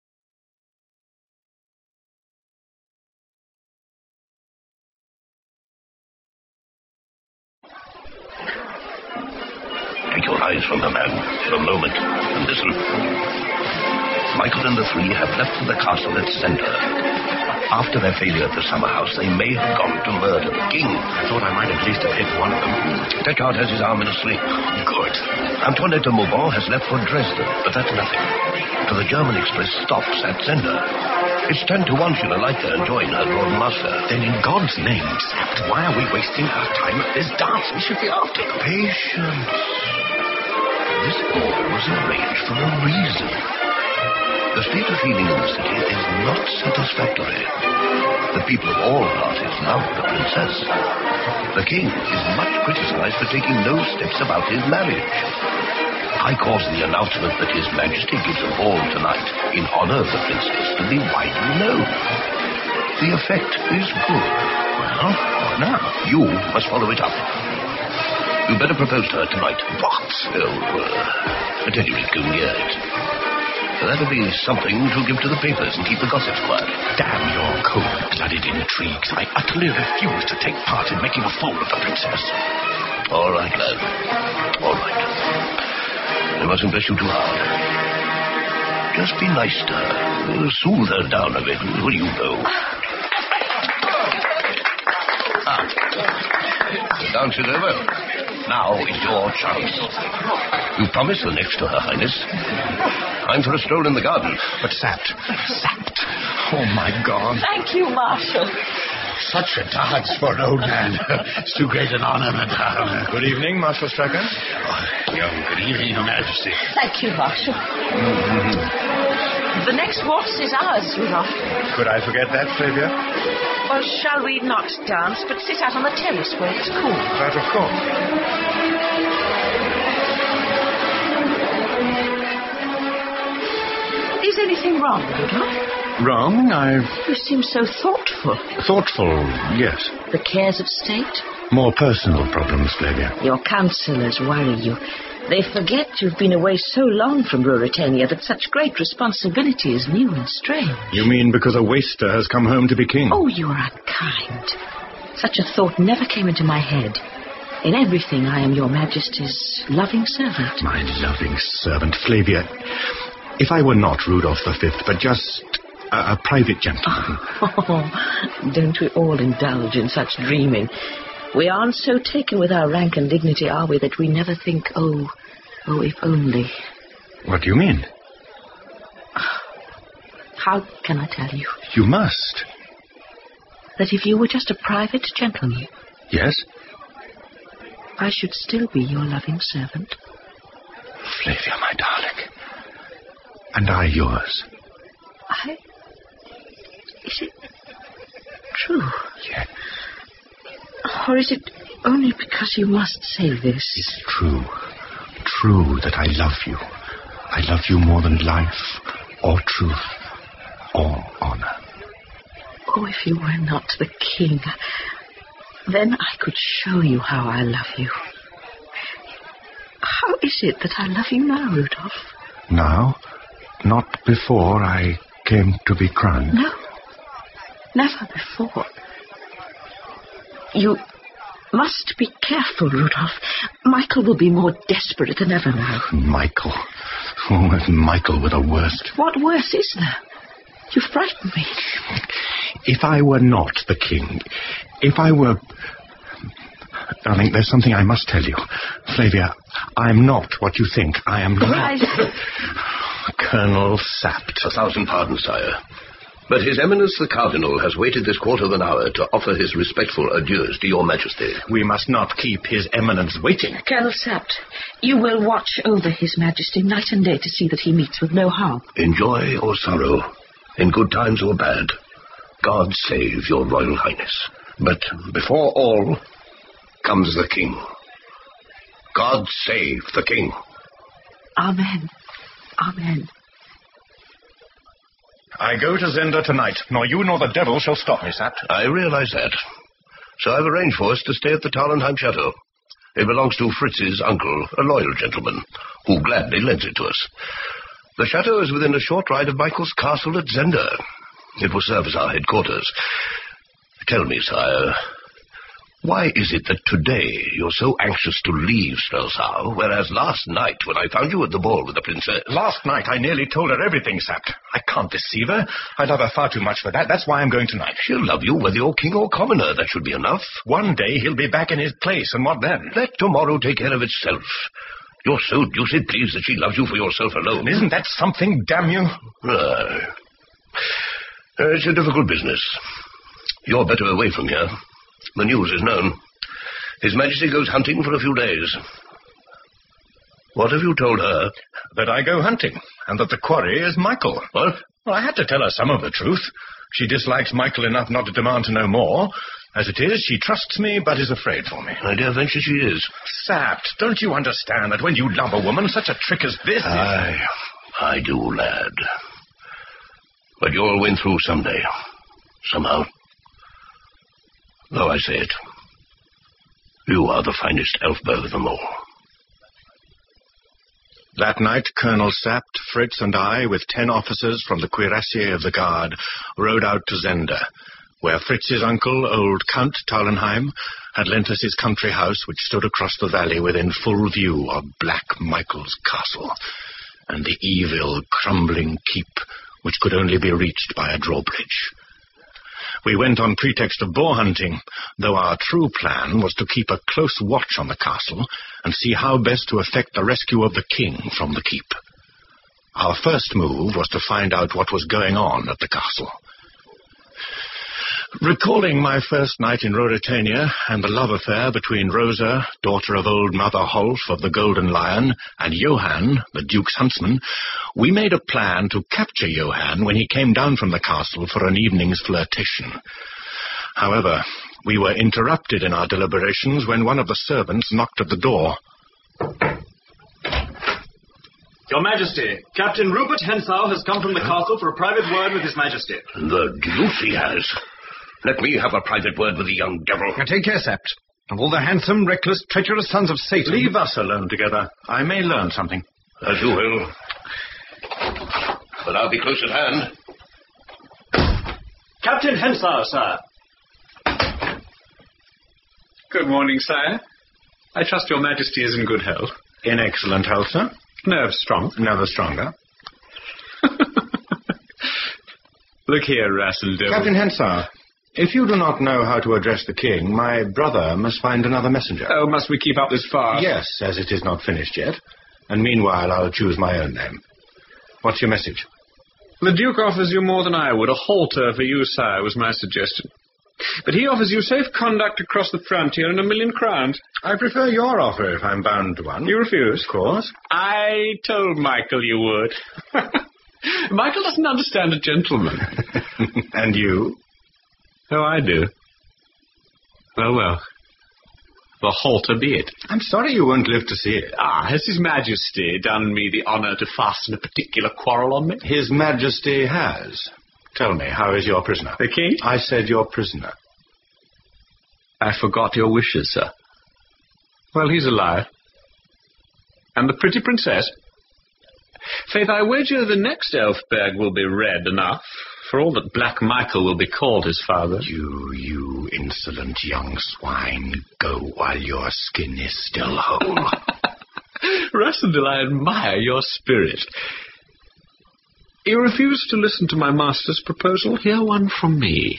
Take your eyes from the man for a moment and listen. Michael and the three have left for the castle at Zenda. After their failure at the summer house, they may have gone to murder the king. I thought I might at least have hit one of them. Deckard has his arm in a sling. Good. Antoinette de Maubon has left for Dresden, but that's nothing. For the German express stops at Zenda. It's ten to one she'll alight there and join her lord master. Then in God's name, Sapt, why are we wasting our time at this dance? We should be after them. Patience. This all was arranged for a reason. The state of feeling in the city is not satisfactory. The people of all parties love the princess. The king is much criticized for taking no steps about his marriage. I cause the announcement that His Majesty gives a ball tonight in honor of the princess to be widely known. The effect is good. Well, what now? You must follow it up. You'd better propose to her tonight. What? Oh, uh, at any rate, go near it. That'll be something to give to the papers and keep the gossips quiet. Damn your cold-blooded intrigues. I utterly refuse to take part in making a fool of the princess. All right, lad. All right. I mustn't press you too hard. Just be nice to her. Soothe her down a bit. What do you know? Ah. The dance is over. Now is your chance. You promised the next to Her Highness. Time for a stroll in the garden. But Sapt, Sapt. Oh, my God. Thank you, Marshal. Such a dance for an old man. It's too great an honor, madame. Good evening, Marshal Stracker. Oh, young, good evening, Your Majesty. Thank you, Marshal. Mm-hmm. The next waltz is ours, Rudolph. Could I forget that, Flavia? Well, shall we not dance, but sit out on the terrace where it's cool? That, of course. Is anything wrong, Rudolph? Wrong? I've... You seem so thoughtful. Thoughtful, yes. The cares of state? More personal problems, Flavia. Your counselors worry you. They forget you've been away so long from Ruritania that such great responsibility is new and strange. You mean because a waster has come home to be king? Oh, you are unkind. Such a thought never came into my head. In everything, I am your Majesty's loving servant. My loving servant, Flavia. If I were not Rudolph the Fifth, but just a, a private gentleman. Oh, don't we all indulge in such dreaming? We aren't so taken with our rank and dignity, are we, that we never think, oh, oh, if only. What do you mean? How can I tell you? You must. That if you were just a private gentleman... Yes? I should still be your loving servant. Flavia, my darling. And I yours. I... Is it true? Yes. Or is it only because you must say this? It's true. True that I love you. I love you more than life, or truth, or honor. Oh, if you were not the king, then I could show you how I love you. How is it that I love you now, Rudolph? Now? Not before I came to be crowned? No. Never before. You must be careful, Rudolph. Michael will be more desperate than ever now. Michael. Oh, Michael were the worst. What worse is there? You frighten me. If I were not the king, if I were... Darling, there's something I must tell you. Flavia, I'm not what you think. I am not... I... Colonel Sapt. A thousand pardons, sire. But His Eminence the Cardinal has waited this quarter of an hour to offer his respectful adieus to your Majesty. We must not keep His Eminence waiting. Colonel Sapt, you will watch over His Majesty night and day to see that he meets with no harm. In joy or sorrow, in good times or bad, God save your Royal Highness. But before all comes the King. God save the King. Amen. Amen. I go to Zenda tonight. Nor you nor the devil shall stop me, Sapt. I realize that. So I've arranged for us to stay at the Tarlenheim Chateau. It belongs to Fritz's uncle, a loyal gentleman, who gladly lends it to us. The chateau is within a short ride of Michael's castle at Zenda. It will serve as our headquarters. Tell me, sire, why is it that today you're so anxious to leave Strelsau, whereas last night, when I found you at the ball with the princess... Last night I nearly told her everything, Sapt. I can't deceive her. I love her far too much for that. That's why I'm going tonight. She'll love you whether you're king or commoner. That should be enough. One day he'll be back in his place, and what then? Let tomorrow take care of itself. You're so deuced pleased that she loves you for yourself alone. And isn't that something, damn you? Uh, it's a difficult business. You're better away from here. The news is known. His Majesty goes hunting for a few days. What have you told her? That I go hunting, and that the quarry is Michael. What? Well, I had to tell her some of the truth. She dislikes Michael enough not to demand to know more. As it is, she trusts me, but is afraid for me. I dare venture she is. Sapt, don't you understand that when you love a woman, such a trick as this I, is... I do, lad. But you'll win through someday. Somehow. Though I say it, you are the finest Elfberg of them all. That night, Colonel Sapt, Fritz, and I, with ten officers from the cuirassier of the guard, rode out to Zenda, where Fritz's uncle, old Count Tarlenheim, had lent us his country house, which stood across the valley within full view of Black Michael's castle, and the evil, crumbling keep, which could only be reached by a drawbridge. We went on pretext of boar hunting, though our true plan was to keep a close watch on the castle and see how best to effect the rescue of the king from the keep. Our first move was to find out what was going on at the castle. Recalling my first night in Ruritania and the love affair between Rosa, daughter of old Mother Holf of the Golden Lion, and Johann, the Duke's huntsman, we made a plan to capture Johann when he came down from the castle for an evening's flirtation. However, we were interrupted in our deliberations when one of the servants knocked at the door. Your Majesty, Captain Rupert Hentzau has come from the castle for a private word with His Majesty. The deuce he has. Let me have a private word with the young devil. Now take care, Sapt. Of all the handsome, reckless, treacherous sons of Satan. Leave us alone together. I may learn something. As you will. But I'll be close at hand. Captain Hensau, sir. Good morning, sire. I trust your majesty is in good health. In excellent health, sir. Nerves strong. Never stronger. Look here, Rassendyll. Captain Hensau, if you do not know how to address the king, my brother must find another messenger. Oh, must we keep up this farce? Yes, as it is not finished yet. And meanwhile, I'll choose my own name. What's your message? The Duke offers you more than I would. A halter for you, sire, was my suggestion. But he offers you safe conduct across the frontier and a million crowns. I prefer your offer if I'm bound to one. You refuse? Of course. I told Michael you would. Michael doesn't understand a gentleman. And you? Oh, I do. Well, well. The halter be it. I'm sorry you won't live to see it. Ah, has His Majesty done me the honour to fasten a particular quarrel on me? His Majesty has. Tell me, how is your prisoner? The king? I said your prisoner. I forgot your wishes, sir. Well, he's alive. And the pretty princess? Faith, I wager the next Elfberg will be red enough, for all that Black Michael will be called his father. You, you insolent young swine, go while your skin is still whole. Rassendyll, I admire your spirit. You refuse to listen to my master's proposal? Hear one from me.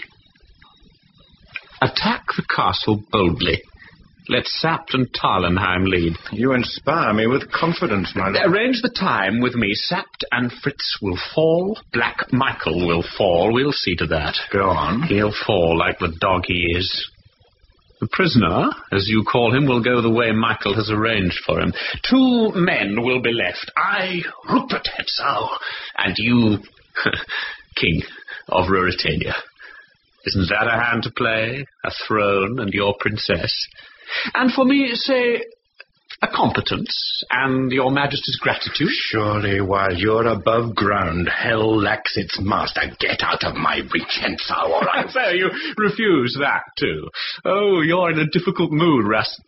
Attack the castle boldly. Let Sapt and Tarlenheim lead. You inspire me with confidence, my lord. Arrange the time with me. Sapt and Fritz will fall. Black Michael will fall. We'll see to that. Go on. He'll fall like the dog he is. The prisoner, as you call him, will go the way Michael has arranged for him. Two men will be left. I, Rupert Hensau, and you, King of Ruritania. Isn't that a hand to play? A throne and your princess? And for me, say, a competence and your Majesty's gratitude. Surely, while you're above ground, hell lacks its master. Get out of my reach, Hensau, all right? So you refuse that, too. Oh, you're in a difficult mood, Ras...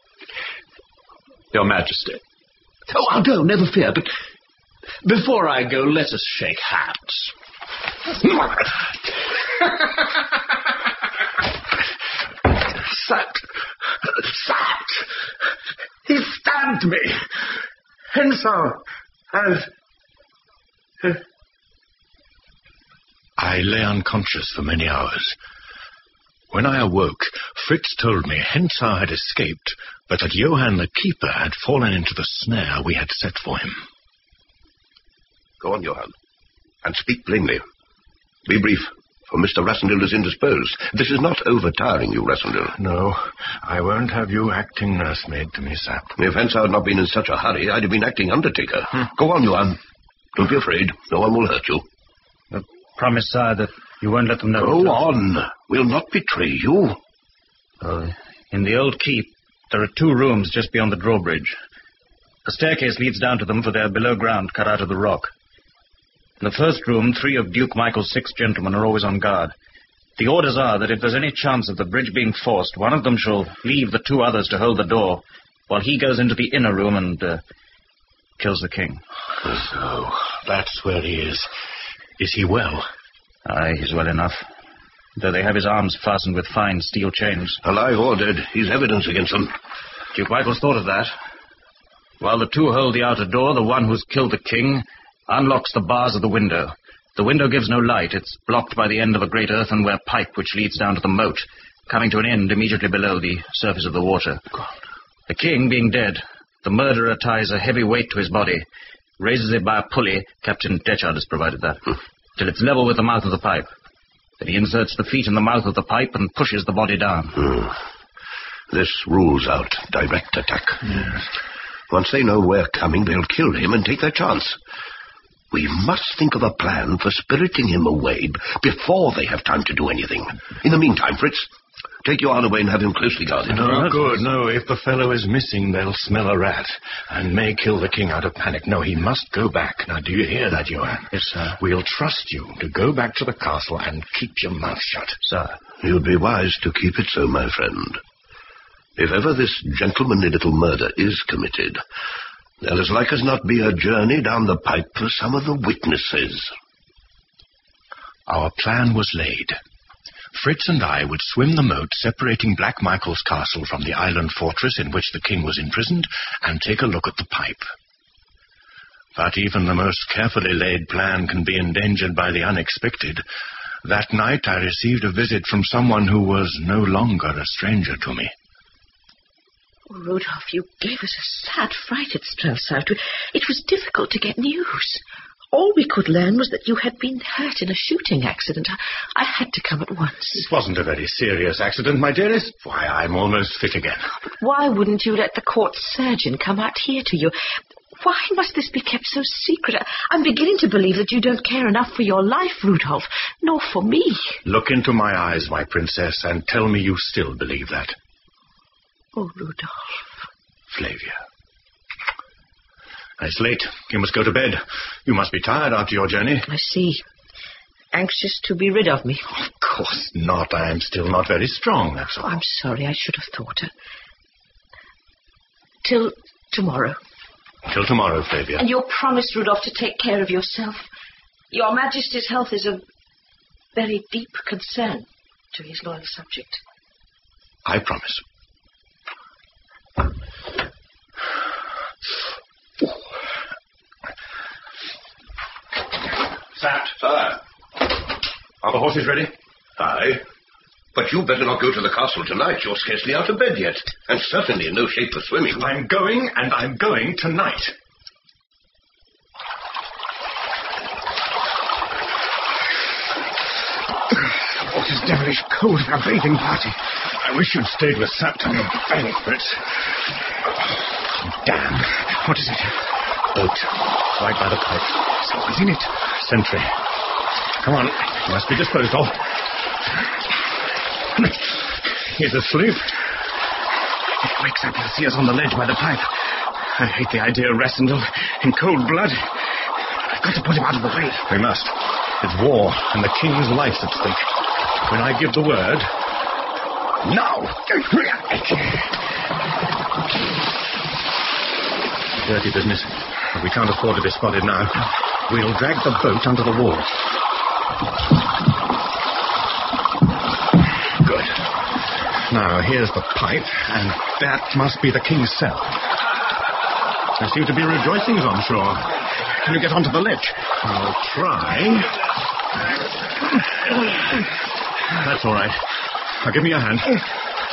Your Majesty. Oh, I'll go, never fear, but before I go, let us shake hands. Sapt! Sapt! He stabbed me! Hensau has... I lay unconscious for many hours. When I awoke, Fritz told me Hensau had escaped, but that Johann the Keeper had fallen into the snare we had set for him. Go on, Johann, and speak plainly. Be brief, for Mister Rassendyll is indisposed. This is not overtiring you, Rassendyll. No, I won't have you acting nursemaid to me, Sapt. If Hensau had not been in such a hurry, I'd have been acting undertaker. Hmm. Go on, Johann. Don't be afraid. No one will hurt you. But promise, sire, that you won't let them know. Go on. We'll not betray you. Uh, in the old keep, there are two rooms just beyond the drawbridge. A staircase leads down to them, for they are below ground, cut out of the rock. In the first room, three of Duke Michael's six gentlemen are always on guard. The orders are that if there's any chance of the bridge being forced, one of them shall leave the two others to hold the door, while he goes into the inner room and uh, kills the king. So, that's where he is. Is he well? Aye, he's well enough, though they have his arms fastened with fine steel chains. Alive or dead, he's evidence against them. Duke Michael's thought of that. While the two hold the outer door, the one who's killed the king unlocks the bars of the window. The window gives no light. It's blocked by the end of a great earthenware pipe which leads down to the moat, coming to an end immediately below the surface of the water. God. The king being dead, the murderer ties a heavy weight to his body, raises it by a pulley, Captain Detchard has provided that, till it's level with the mouth of the pipe. Then he inserts the feet in the mouth of the pipe and pushes the body down. Hmm. This rules out direct attack. Yes. Once they know we're coming, they'll kill him and take their chance. We must think of a plan for spiriting him away before they have time to do anything. In the meantime, Fritz, take Johann away and have him closely guarded. No, good. No, if the fellow is missing, they'll smell a rat and may kill the king out of panic. No, he must go back. Now, do you hear that, Johann? Yes, sir. We'll trust you to go back to the castle and keep your mouth shut. Sir. You'd be wise to keep it so, my friend. If ever this gentlemanly little murder is committed, there'll as like as not be a journey down the pipe for some of the witnesses. Our plan was laid. Fritz and I would swim the moat separating Black Michael's castle from the island fortress in which the king was imprisoned and take a look at the pipe. But even the most carefully laid plan can be endangered by the unexpected. That night I received a visit from someone who was no longer a stranger to me. Oh, Rudolph, you gave us a sad fright at Strelsau. It was difficult to get news. All we could learn was that you had been hurt in a shooting accident. I, I had to come at once. It wasn't a very serious accident, my dearest. Why, I'm almost fit again. But why wouldn't you let the court surgeon come out here to you? Why must this be kept so secret? I'm beginning to believe that you don't care enough for your life, Rudolph, nor for me. Look into my eyes, my princess, and tell me you still believe that. Oh, Rudolph. Flavia. It's late. You must go to bed. You must be tired after your journey. I see. Anxious to be rid of me. Of course not. I am still not very strong, that's all. Oh, I'm sorry. I should have thought it. Till tomorrow. Till tomorrow, Flavia. And you'll promise, Rudolph, to take care of yourself. Your Majesty's health is of very deep concern to his loyal subject. I promise. Sat. Sir. Are the horses ready? Aye. But you better not go to the castle tonight. You're scarcely out of bed yet. And certainly in no shape for swimming. I'm going, and I'm going tonight. The water's devilish cold for a bathing party. I wish you'd stayed with Sapt on your bank, Fritz. Damn. What is it? Boat. Right by the pipe. Someone's in it. Sentry. Come on. You must be disposed of. He's asleep. If he wakes up, he'll see us on the ledge by the pipe. I hate the idea of Rassendel in cold blood. I've got to put him out of the way. We must. It's war, and the king's life's at stake. When I give the word... Now! Dirty business. But we can't afford to be spotted now. We'll drag the boat under the wall. Good. Now, here's the pipe, and that must be the king's cell. There seem to be rejoicings on shore. Can you get onto the ledge? I'll try. That's all right. Now, give me your hand. I've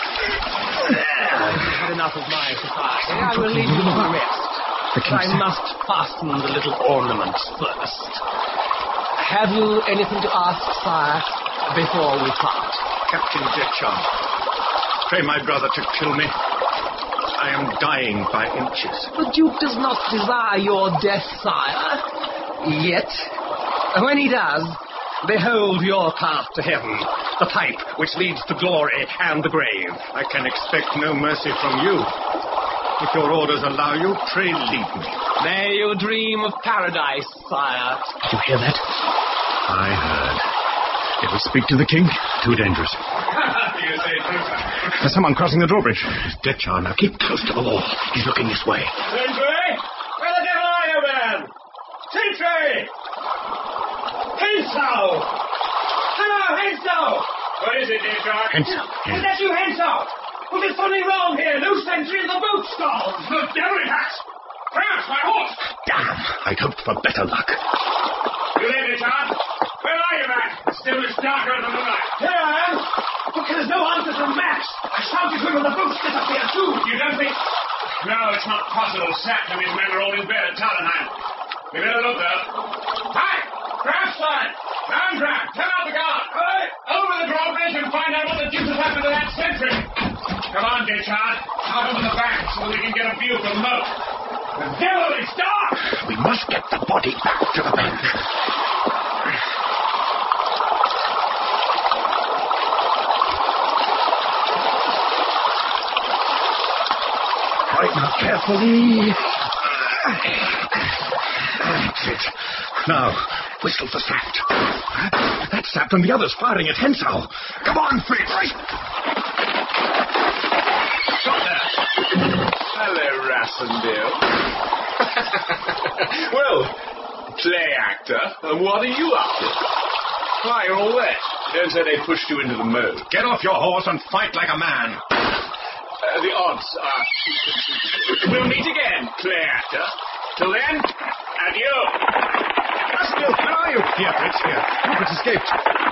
had enough of my society. I will leave you to rest. But I must fasten the little ornaments first. Have you anything to ask, sire, before we part? Captain Jetchan, pray my brother to kill me. I am dying by inches. The Duke does not desire your death, sire. Yet, when he does, behold your path to heaven, the pipe which leads to glory and the grave. I can expect no mercy from you. If your orders allow you, pray lead me. May you dream of paradise, sire. Did you hear that? I heard. Did we speak to the king? Too dangerous. You say true, sir. There's someone crossing the drawbridge. It's Detchar. Now keep close to the wall. He's looking this way. Sentry! Where the devil are you, man? Sentry! Hensau! Hello, Hensau! What is it, Detchar? Hensau. Is that you, Hensau? Well, there's something wrong here. No sentry in the boat stalls. The devil it has. Perhaps my horse. Damn. I'd hoped for better luck. You there, Detchar? Where are you, Max? Still it's darker than the night. Here I am. But there's no answer from Max. I shouted to him when the boats disappeared, too. You don't think... No, it's not possible. Sapt and his men are all in bed at Tallenheim. We better look, though. Hi! Grafstein! Landgraf! Turn out the guard! Right. Over the drawbridge and find out what the deuce has happened to that sentry. Come on, Detchard. Out over the bank so we can get a view from the moat. The devil, it's dark! We must get the body back to the bank. Right now, carefully. That's it. Now, whistle for Sapt. That's Sapt and the others firing at Hensau. Come on, Fritz. Stop there! Hello, Rassendale. Well, play actor, and what are you up to? Why, you're all wet. Don't say they pushed you into the moat. Get off your horse and fight like a man. Uh, the odds are... We'll meet again, play actor. Till then, adieu. Rassendale, where are you? Here, Fritz, here. Rupert's escaped.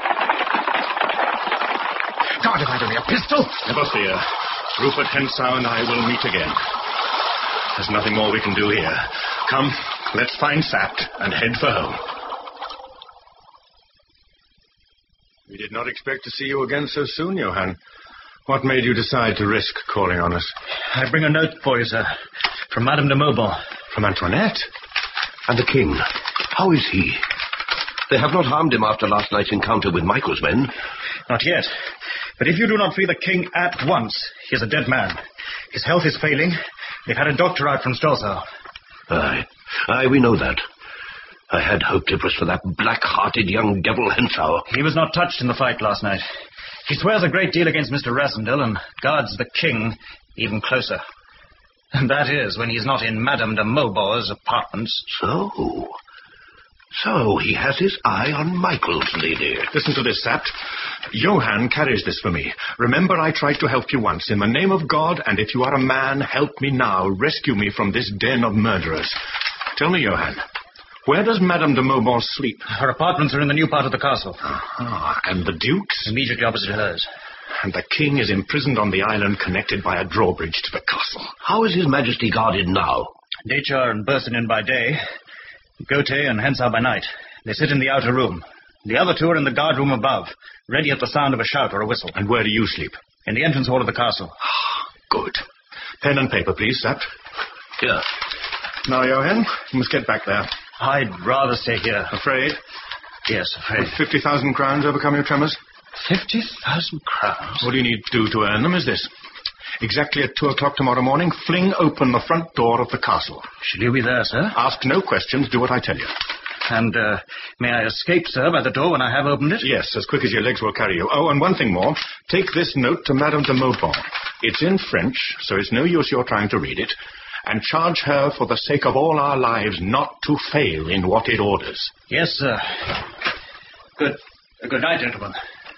God, if I'd only a pistol! Never fear. Rupert Hentzau and I will meet again. There's nothing more we can do here. Come, let's find Sapt and head for home. We did not expect to see you again so soon, Johann. What made you decide to risk calling on us? I bring a note for you, sir. From Madame de Mauban. From Antoinette? And the king, how is he? They have not harmed him after last night's encounter with Michael's men. Not yet. But if you do not free the king at once, he is a dead man. His health is failing. They've had a doctor out from Strelsau. Aye. Aye, we know that. I had hoped it was for that black-hearted young devil Hentzau. He was not touched in the fight last night. He swears a great deal against Mister Rassendil and guards the king even closer. And that is when he's not in Madame de Mauban's apartments. So... So he has his eye on Michael's lady. Listen to this, Sapt. Johann carries this for me. Remember, I tried to help you once. In the name of God, and if you are a man, help me now. Rescue me from this den of murderers. Tell me, Johann, where does Madame de Mauban sleep? Her apartments are in the new part of the castle. Ah, and the Duke's? Immediately opposite hers. And the king is imprisoned on the island connected by a drawbridge to the castle. How is His Majesty guarded now? Dechar and Bersenin by day, Gautier and Hentzau by night. They sit in the outer room. The other two are in the guard room above, ready at the sound of a shout or a whistle. And where do you sleep? In the entrance hall of the castle. Good. Pen and paper, please, Sapt. Here. Now, Johann, you must get back there. I'd rather stay here. Afraid? Yes, afraid. Would fifty thousand crowns overcome your tremors? Fifty thousand crowns? All you need to do to earn them is this. Exactly at two o'clock tomorrow morning, fling open the front door of the castle. Should you be there, sir? Ask no questions, do what I tell you. And, uh, may I escape, sir, by the door when I have opened it? Yes, as quick as your legs will carry you. Oh, and one thing more. Take this note to Madame de Mauban. It's in French, so it's no use your trying to read it. And charge her, for the sake of all our lives, not to fail in what it orders. Yes, sir. Good, uh, good night, gentlemen.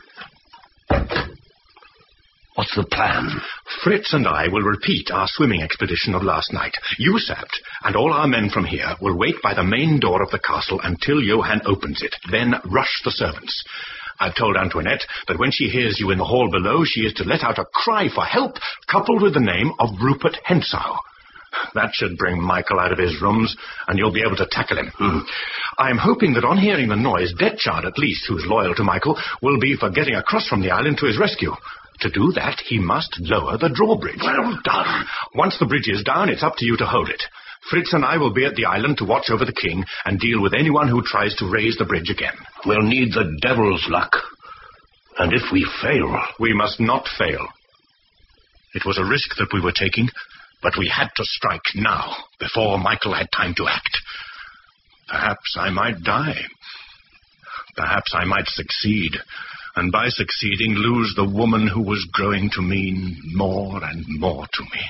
What's the plan? Fritz and I will repeat our swimming expedition of last night. You, Sapt, and all our men from here will wait by the main door of the castle until Johann opens it. Then rush the servants. I've told Antoinette that when she hears you in the hall below, she is to let out a cry for help, coupled with the name of Rupert Hentzau. That should bring Michael out of his rooms, and you'll be able to tackle him. Hmm. I'm hoping that on hearing the noise, Detchard, at least, who's loyal to Michael, will be for getting across from the island to his rescue. To do that, he must lower the drawbridge. Well done. Once the bridge is down, it's up to you to hold it. Fritz and I will be at the island to watch over the king and deal with anyone who tries to raise the bridge again. We'll need the devil's luck. And if we fail... We must not fail. It was a risk that we were taking, but we had to strike now, before Michael had time to act. Perhaps I might die. Perhaps I might succeed, and by succeeding lose the woman who was growing to mean more and more to me.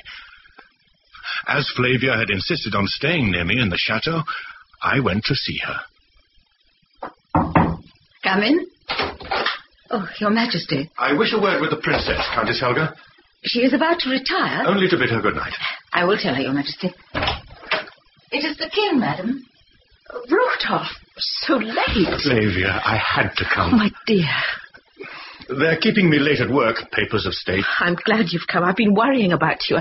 As Flavia had insisted on staying near me in the chateau, I went to see her. Come in. Oh, Your Majesty. I wish a word with the princess, Countess Helga. She is about to retire. Only to bid her good night. I will tell her, Your Majesty. It is the king, madam. Rudolph, so late. Flavia, I had to come. Oh, my dear. They're keeping me late at work, papers of state. I'm glad you've come. I've been worrying about you.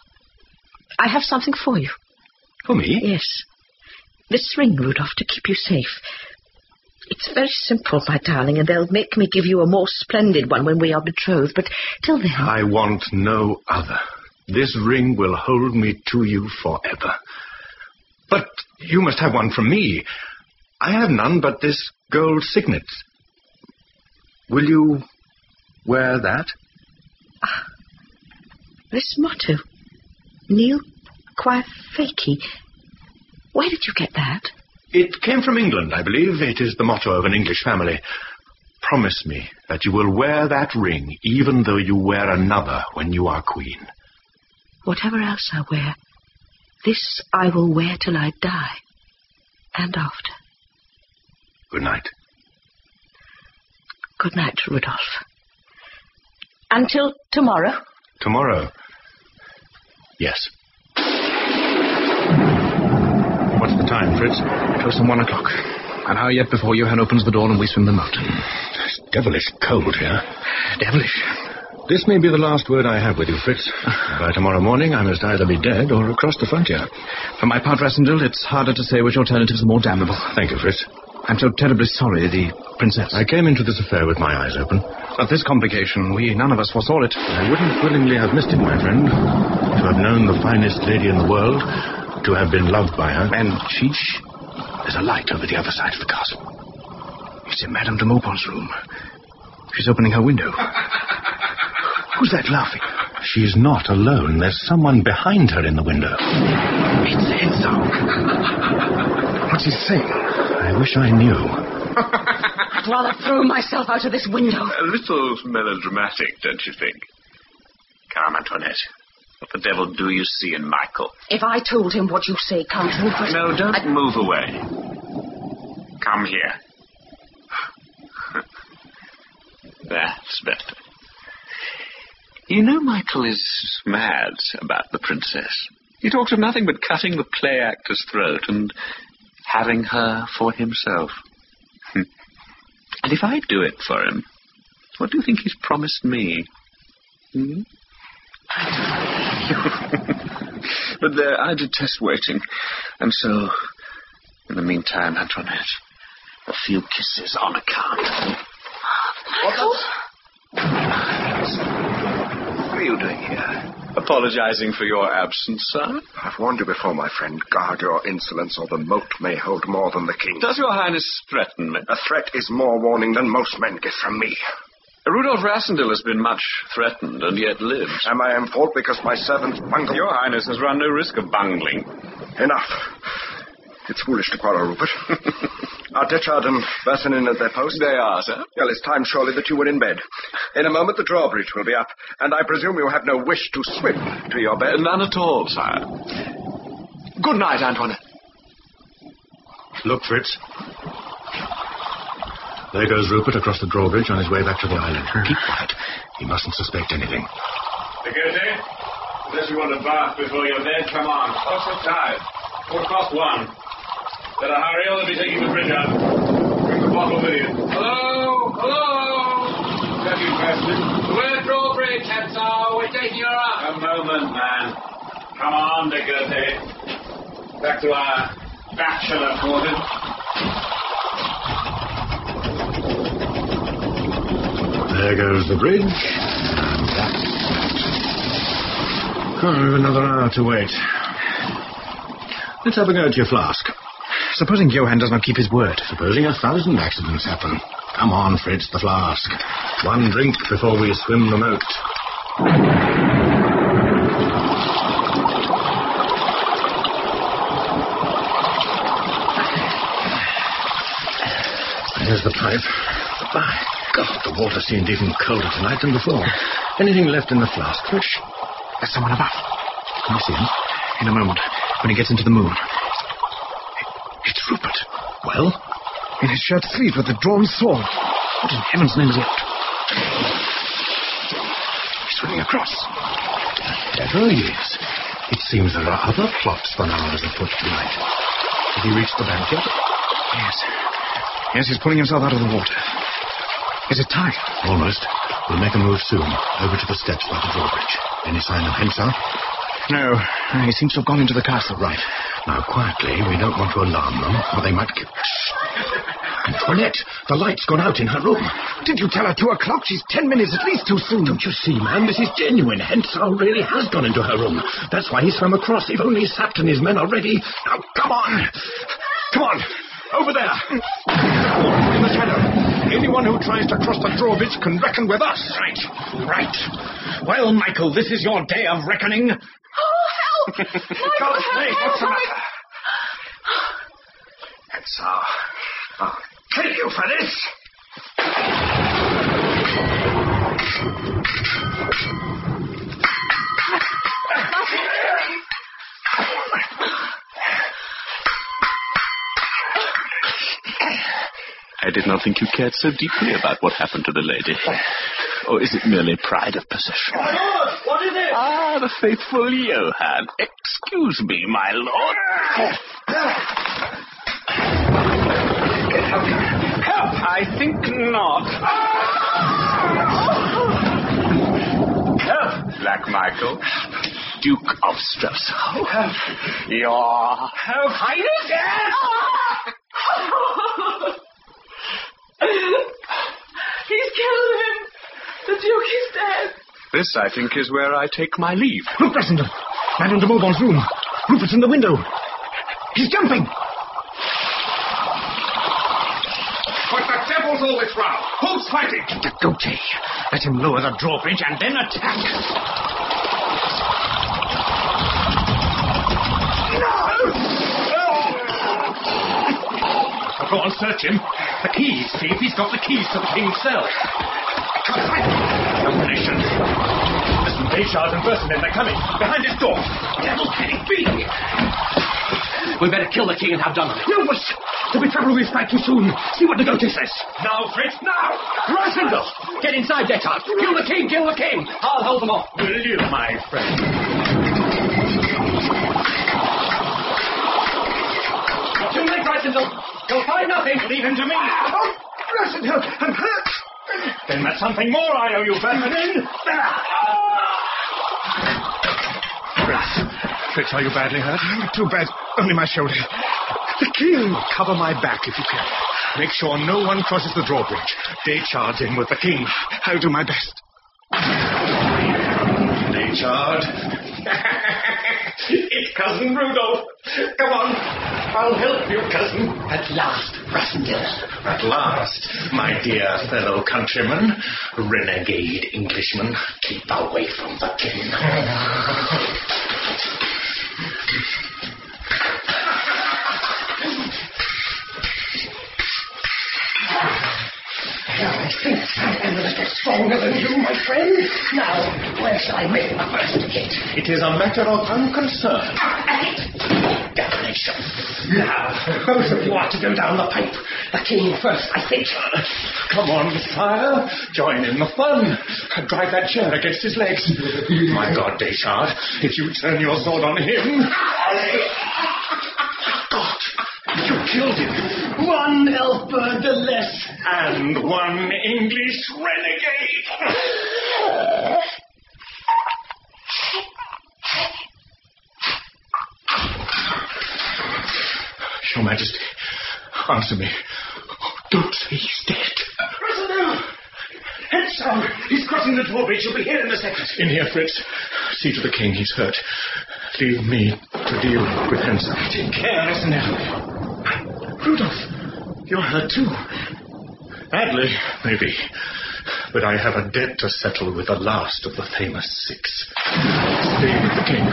I have something for you. For me? Yes. This ring, Rudolph, to keep you safe. It's very simple, my darling, and they'll make me give you a more splendid one when we are betrothed, but till then... I want no other. This ring will hold me to you forever. But you must have one from me. I have none but this gold signet. Will you wear that? Ah, this motto, Nil Quae Feci. Where did you get that? It came from England, I believe. It is the motto of an English family. Promise me that you will wear that ring, even though you wear another when you are queen. whatever else I wear, this I will wear till I die, and after. Good night. Good night, Rudolph. Until tomorrow. Tomorrow? Yes. What's the time, Fritz? Close on one o'clock. An hour yet before Johann opens the door and we swim the moat. It's devilish cold here. Devilish. This may be the last word I have with you, Fritz. By tomorrow morning, I must either be dead or across the frontier. For my part, Rassendil, it's harder to say which alternatives are more damnable. Thank you, Fritz. I'm so terribly sorry, the princess. I came into this affair with my eyes open. But this complication, we none of us foresaw it. I wouldn't willingly have missed it, my friend. To have known the finest lady in the world, to have been loved by her. And she... There's a light over the other side of the castle. It's in Madame de Maupon's room. She's opening her window. Who's that laughing? She's not alone. There's someone behind her in the window. It's Hentzau. What's he saying? I wish I knew. I'd rather throw myself out of this window. A little melodramatic, don't you think? Come, Antoinette. What the devil do you see in Michael? If I told him what you say, Count Rupert... No, don't I'd... move away. Come here. That's better. You know Michael is mad about the princess. He talks of nothing but cutting the play actor's throat and having her for himself. And if I do it for him, what do you think he's promised me? Hmm? But there, I detest waiting. And so, in the meantime, Antoinette, a few kisses on account. Michael? What are you doing here? Apologizing for your absence, sir? I've warned you before, my friend. Guard your insolence, or the moat may hold more than the king. Does your highness threaten me? A threat is more warning than most men get from me. Rudolf Rassendil has been much threatened and yet lives. Am I in fault because my servants bungled? Your highness has run no risk of bungling. Enough. It's foolish to quarrel, Rupert. Are Detchard and Bersanin at their post? They are, sir. Well, it's time surely that you were in bed. In a moment the drawbridge will be up, and I presume you have no wish to swim to your bed. None at all, sire. Good night, Antoinette. Look, Fritz. There goes Rupert across the drawbridge on his way back to the island. Keep quiet. He mustn't suspect anything. Security, unless you want to bath before your bed, come on. What's the time? Quarter past one. Better hurry or they'll be taking the bridge up. Bring the bottle with you. Hello? Hello? Have you questions? We're drawbridge, Hentzau. We're taking her up. A moment, man. Come on, de Goethe. Back to our bachelor quarters. There goes the bridge. And that's that. Oh, we've another hour to wait. Let's have a go at your flask. Supposing Johann does not keep his word. Supposing a thousand accidents happen. Come on, Fritz, the flask. One drink before we swim the moat. There's the pipe. My God, the water seemed even colder tonight than before. Anything left in the flask, Fritz? There's someone above. Can you see him? In a moment, when he gets into the moon. It's Rupert. Well? In his shirt sleeves with a drawn sword. What in heaven's name is it? He's swimming across. There he is. It seems there are other plots than ours afoot tonight. Did he reach the bank yet? Yes. Yes, he's pulling himself out of the water. Is it time? Almost. We'll make a move soon. Over to the steps by the drawbridge. Any sign of Hentzau? No. He seems to have gone into the castle. Right. Now, quietly. We don't want to alarm them, or they might kill... Antoinette, the light's gone out in her room. Did you tell her two o'clock? She's ten minutes at least too soon. Don't you see, man? This is genuine. Hentzau really has gone into her room. That's why he swam across. If only Sapt and his men are ready. Now, come on. Come on. Over there. In the shadow. Anyone who tries to cross the drawbridge can reckon with us. Right. Right. Well, Michael, this is your day of reckoning. Oh, help! Michael, God's help, name, help, what's the help. matter? Hentzau, I'll kill you for this. Nothing. I did not think you cared so deeply about what happened to the lady. Or is it merely pride of possession? My lord, what is it? Ah, the faithful Johann. Excuse me, my lord. Help! I think not. Help! Black Michael, Duke of Strelsau. Help! Your Help! Highness! He's killed him. The Duke is dead. This, I think, is where I take my leave. Look, Bressenden. Madame de Bourbon's room. Rupert's in the window. He's jumping. What the devil's all this row? Who's fighting? The Gautier. Let him lower the drawbridge and then attack. I'll go and search him. The keys. See if he's got the keys to the king's cell. Can't find him. Domination. Listen, Deschards and Bressenden, they're coming. Behind this door. Devil can it be? We better kill the king and have done with it. No, but there'll be trouble with this fight too soon. See what the Gautier says. Now, Fritz, now! Rassendyll! Get inside, Deschards. Kill the king, kill the king. I'll hold them off. Will you, my friend? Too late, Rassendyll. You'll find nothing. Leave him to me. Oh, Rassendyll, I'm hurt. Then that's something more I owe you, Ferdinand. Fritz, are you badly hurt? Not too bad. Only my shoulder. The king! Cover my back if you can. Make sure no one crosses the drawbridge. Deschards in with the king. I'll do my best. Deschards. It's Cousin Rudolph. Come on. I'll help you, cousin. At last, Rassendyll. At last, my dear fellow countryman, renegade Englishman, keep away from the king. I think I am a little stronger than you, my friend. Now, where shall I make my first hit? It is a matter of unconcern. Damnation. Now, both of you are to go down the pipe. The king first, I think. Come on, sire. Join in the fun. Drive that chair against his legs. My God, Deschards, if you turn your sword on him... God, you killed him. One elf bird the less. And one English renegade. Your Majesty, answer me. Don't say he's dead. Prisoner! Hentzau! He's crossing the drawbridge. He'll be here in a second. In here, Fritz. See to the king. He's hurt. Leave me to deal with Hentzau. Take care, Prisoner. Rudolph, you're hurt too. Badly, maybe. But I have a debt to settle with the last of the famous six. Stay with the king.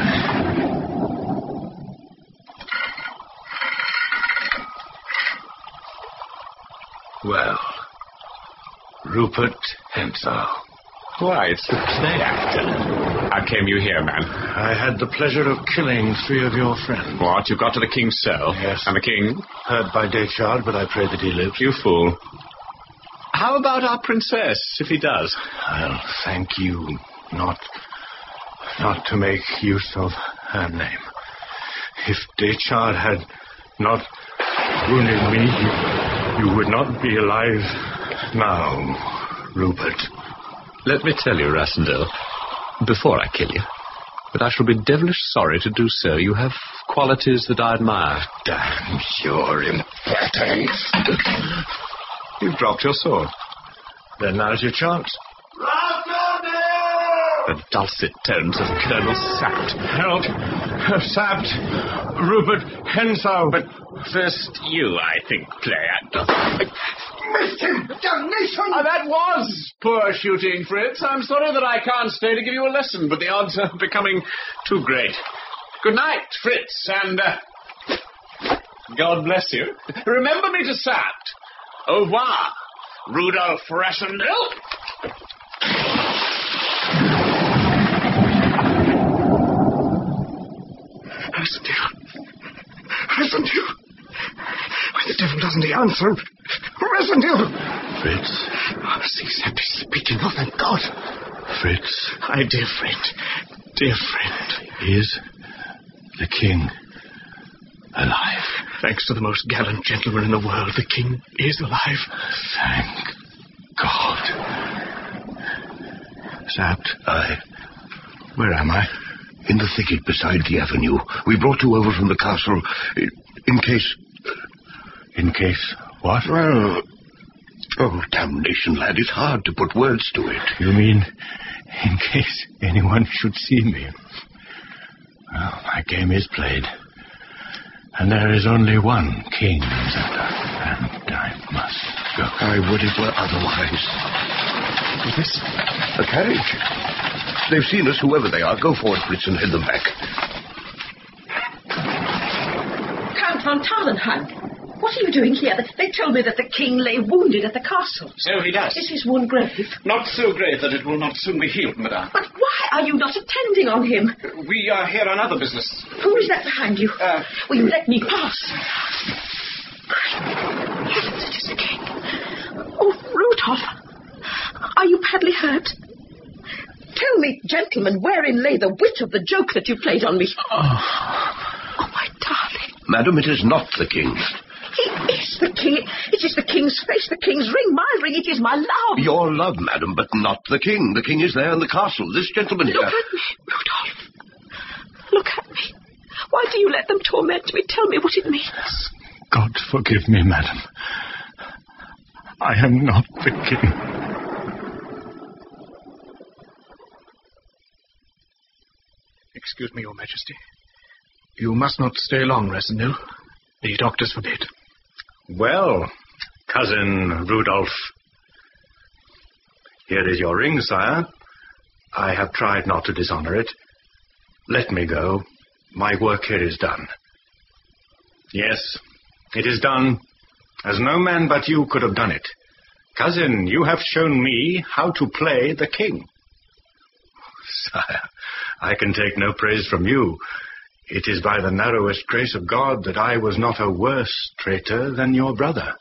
Well, Rupert Hentzau. Why, it's the play actor. How came you here, man? I had the pleasure of killing three of your friends. What, you got to the king's cell? Yes. And the king? Hurt by Deschards, but I pray that he lives. You fool. How about our princess, if he does? I'll thank you not, not to make use of her name. If Deschards had not wounded me, you, you would not be alive now, Rupert. Let me tell you, Rassendyll, before I kill you, that I shall be devilish sorry to do so. You have qualities that I admire. Damn your impertinence. You've dropped your sword. Then now's your chance. The dulcet tones of Colonel Sapt. Help! Sapt! Rupert Hentzau! But first you, I think, play actor. Missed him! Damnation! Oh, that was poor shooting, Fritz. I'm sorry that I can't stay to give you a lesson, but the odds are becoming too great. Good night, Fritz, and uh, God bless you. Remember me to Sapt. Au revoir, Rudolph Rassendyll. Rassendyll. Rassendyll. Why the devil doesn't he answer? Rassendyll! Fritz? Oh, see, Sepp is speaking. Oh, thank God. Fritz? My dear friend. Dear friend. Is the king alive? Thanks to the most gallant gentleman in the world, the king is alive. Thank God. Sapt, I... Where am I? In the thicket beside the avenue. We brought you over from the castle in, in case... In case what? Well... Oh, damnation, lad, it's hard to put words to it. You mean in case anyone should see me? Well, my game is played. And there is only one king, Zenda, and I must go. I would it were otherwise. Is this a carriage? They've seen us, whoever they are. Go for it, Fritz, and head them back. Count von Tarlenheim, what are you doing here? They told me that the king lay wounded at the castle. So he does. Is his wound grave? Not so grave that it will not soon be healed, madame. But why are you not attending on him? We are here on other business. Who is that behind you? Uh, Will you let me pass? Heavens, it is the king. Oh, Rudolph, are you badly hurt? Tell me, gentlemen, wherein lay the wit of the joke that you played on me? Oh, oh my darling. Madam, it is not the king. He is the king. It is the king's face, the king's ring, my ring. It is my love. Your love, madam, but not the king. The king is there in the castle. This gentleman Look here... Look at me, Rudolph. Look at me. Why do you let them torment me? Tell me what it means. God forgive me, madam. I am not the king. Excuse me, Your Majesty. You must not stay long, Rassendyll. The doctors forbid. Well, cousin Rudolph, here is your ring, sire. I have tried not to dishonor it. Let me go. My work here is done. Yes, it is done, as no man but you could have done it. Cousin, you have shown me how to play the king. Sire, I can take no praise from you. It is by the narrowest grace of God that I was not a worse traitor than your brother.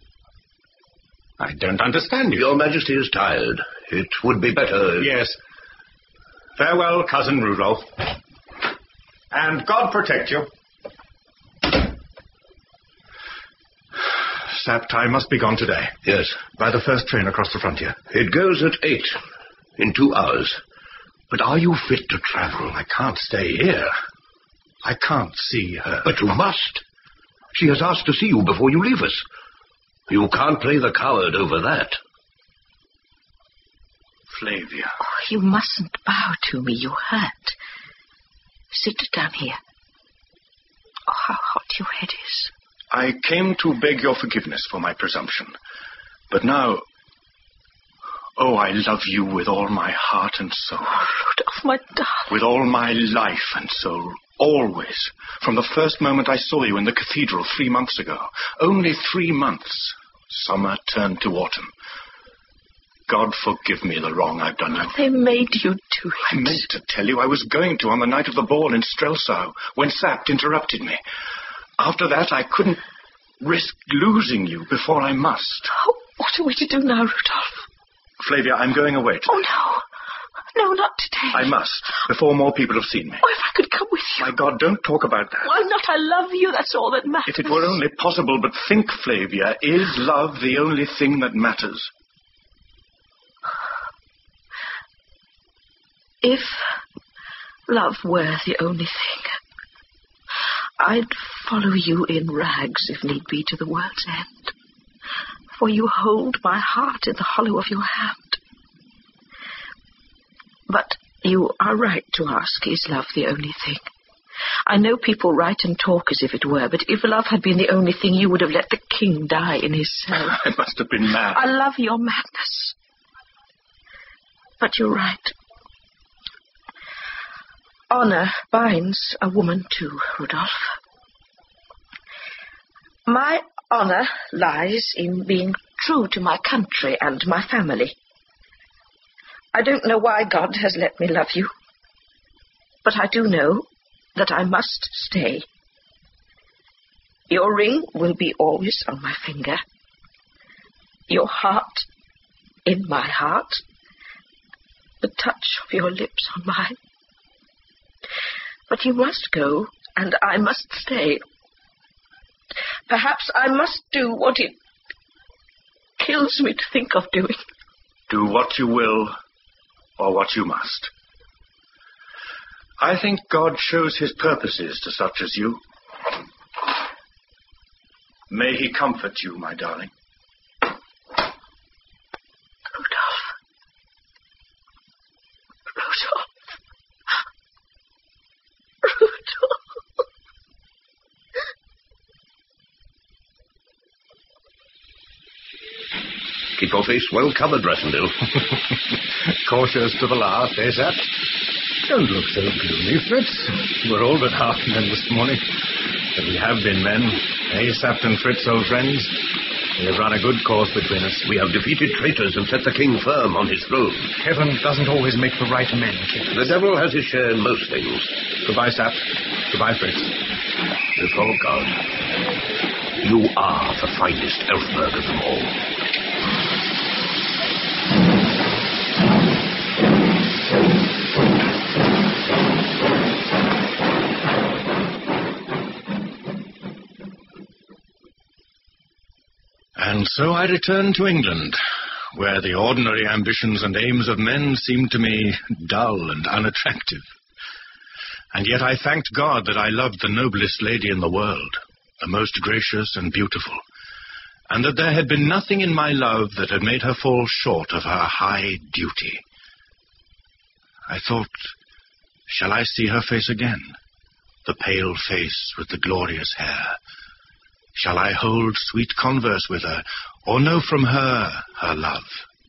I don't understand you. Your Majesty is tired. It would be better... Yes. Farewell, cousin Rudolph. And God protect you. Sapt, I must be gone today. Yes. By the first train across the frontier. It goes at eight. In two hours. But are you fit to travel? I can't stay here. I can't see her. But you must. She has asked to see you before you leave us. You can't play the coward over that. Flavia. Oh, you mustn't bow to me. You're hurt. Sit down here. Oh, how hot your head is. I came to beg your forgiveness for my presumption. But now... Oh, I love you with all my heart and soul. Oh, Rudolph, my darling. With all my life and soul. Always. From the first moment I saw you in the cathedral three months ago. Only three months. Summer turned to autumn. God forgive me the wrong I've done you. They made you do it. I meant to tell you I was going to on the night of the ball in Strelsau, when Sapt interrupted me. After that, I couldn't risk losing you before I must. Oh, what are we to do now, Rudolph? Flavia, I'm going away today. Oh, no. No, not today. I must, before more people have seen me. Oh, if I could come with you. My God, don't talk about that. Why not? I love you. That's all that matters. If it were only possible, but think, Flavia, is love the only thing that matters? If love were the only thing, I'd follow you in rags, if need be, to the world's end. For you hold my heart in the hollow of your hand. But you are right to ask, is love the only thing? I know people write and talk as if it were, but if love had been the only thing, you would have let the king die in his cell. I must have been mad. I love your madness. But you're right. Honor binds a woman too, Rudolph. My honor lies in being true to my country and my family. I don't know why God has let me love you, but I do know that I must stay. Your ring will be always on my finger, your heart in my heart, the touch of your lips on mine. But you must go, and I must stay. Perhaps I must do what it kills me to think of doing. Do what you will, or what you must. I think God shows his purposes to such as you. May he comfort you, my darling. Rudolph. Rudolph. Rudolph. Keep your face well covered, Rassendyll. Cautious to the last, eh, Sap? Don't look so gloomy, Fritz. We're all but half men this morning. But we have been men. Eh, Sapt and Fritz, old friends? We have run a good course between us. We have defeated traitors and set the king firm on his throne. Heaven doesn't always make the right men, King. The devil has his share in most things. Goodbye, Sap. Goodbye, Fritz. Before God, you are the finest Elfberg of them all. And so I returned to England, where the ordinary ambitions and aims of men seemed to me dull and unattractive. And yet I thanked God that I loved the noblest lady in the world, the most gracious and beautiful, and that there had been nothing in my love that had made her fall short of her high duty. I thought, shall I see her face again, the pale face with the glorious hair? Shall I hold sweet converse with her, or know from her her love?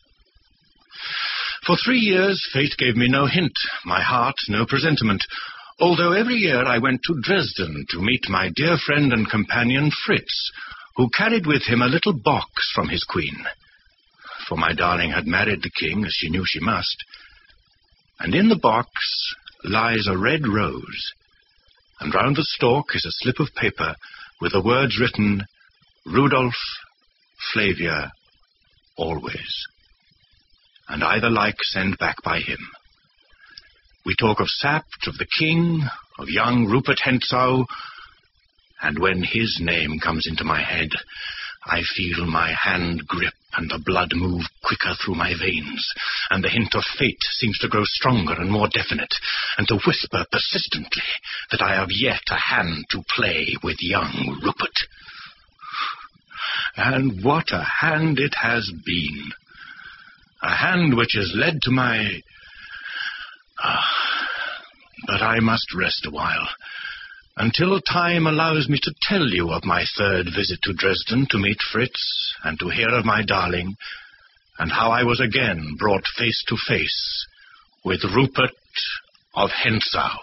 For three years fate gave me no hint, my heart no presentiment, although every year I went to Dresden to meet my dear friend and companion Fritz, who carried with him a little box from his queen. For my darling had married the king, as she knew she must, and in the box lies a red rose, and round the stalk is a slip of paper with the words written, Rudolph, Flavia, always. And I the like send back by him. We talk of Sapt, of the king, of young Rupert Hentzau, and when his name comes into my head, I feel my hand grip and the blood move quicker through my veins, and the hint of fate seems to grow stronger and more definite, and to whisper persistently that I have yet a hand to play with young Rupert. And what a hand it has been! A hand which has led to my... Ah, but I must rest a while, until time allows me to tell you of my third visit to Dresden to meet Fritz and to hear of my darling, and how I was again brought face to face with Rupert of Hentzau.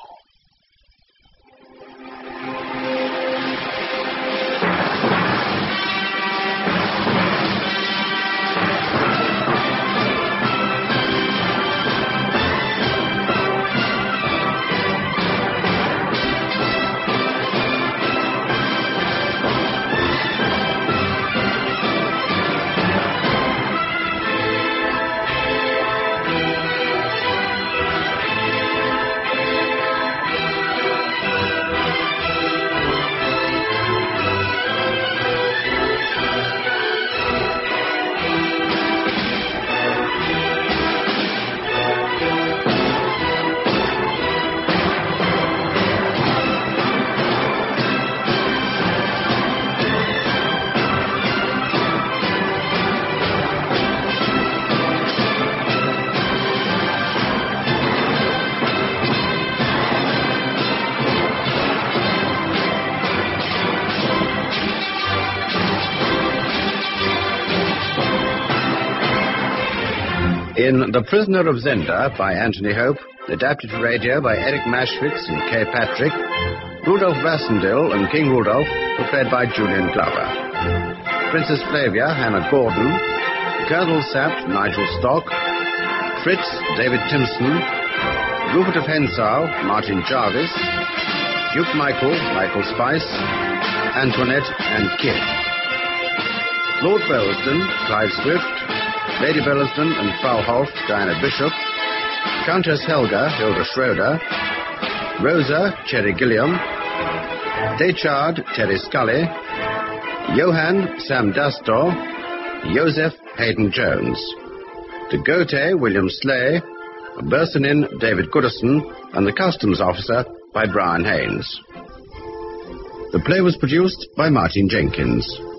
In The Prisoner of Zenda by Anthony Hope, adapted for radio by Eric Maschwitz and Kay Patrick, Rudolph Rassendyll and King Rudolph were played by Julian Glover. Princess Flavia, Hannah Gordon, Colonel Sapt, Nigel Stock, Fritz, David Timson, Rupert of Hentzau, Martin Jarvis, Duke Michael, Michael Spice, Antoinette and Kid. Lord Burlesdon, Clive Swift, Lady Burlesdon and Frau Holt, Diana Bishop, Countess Helga, Hilda Schroeder, Rosa, Cherry Gilliam, Dechard, Terry Scully, Johann, Sam Dastor, Joseph, Hayden Jones, De Gote, William Slay, Bursenin, David Goodison, and the Customs Officer by Brian Haynes. The play was produced by Martin Jenkins.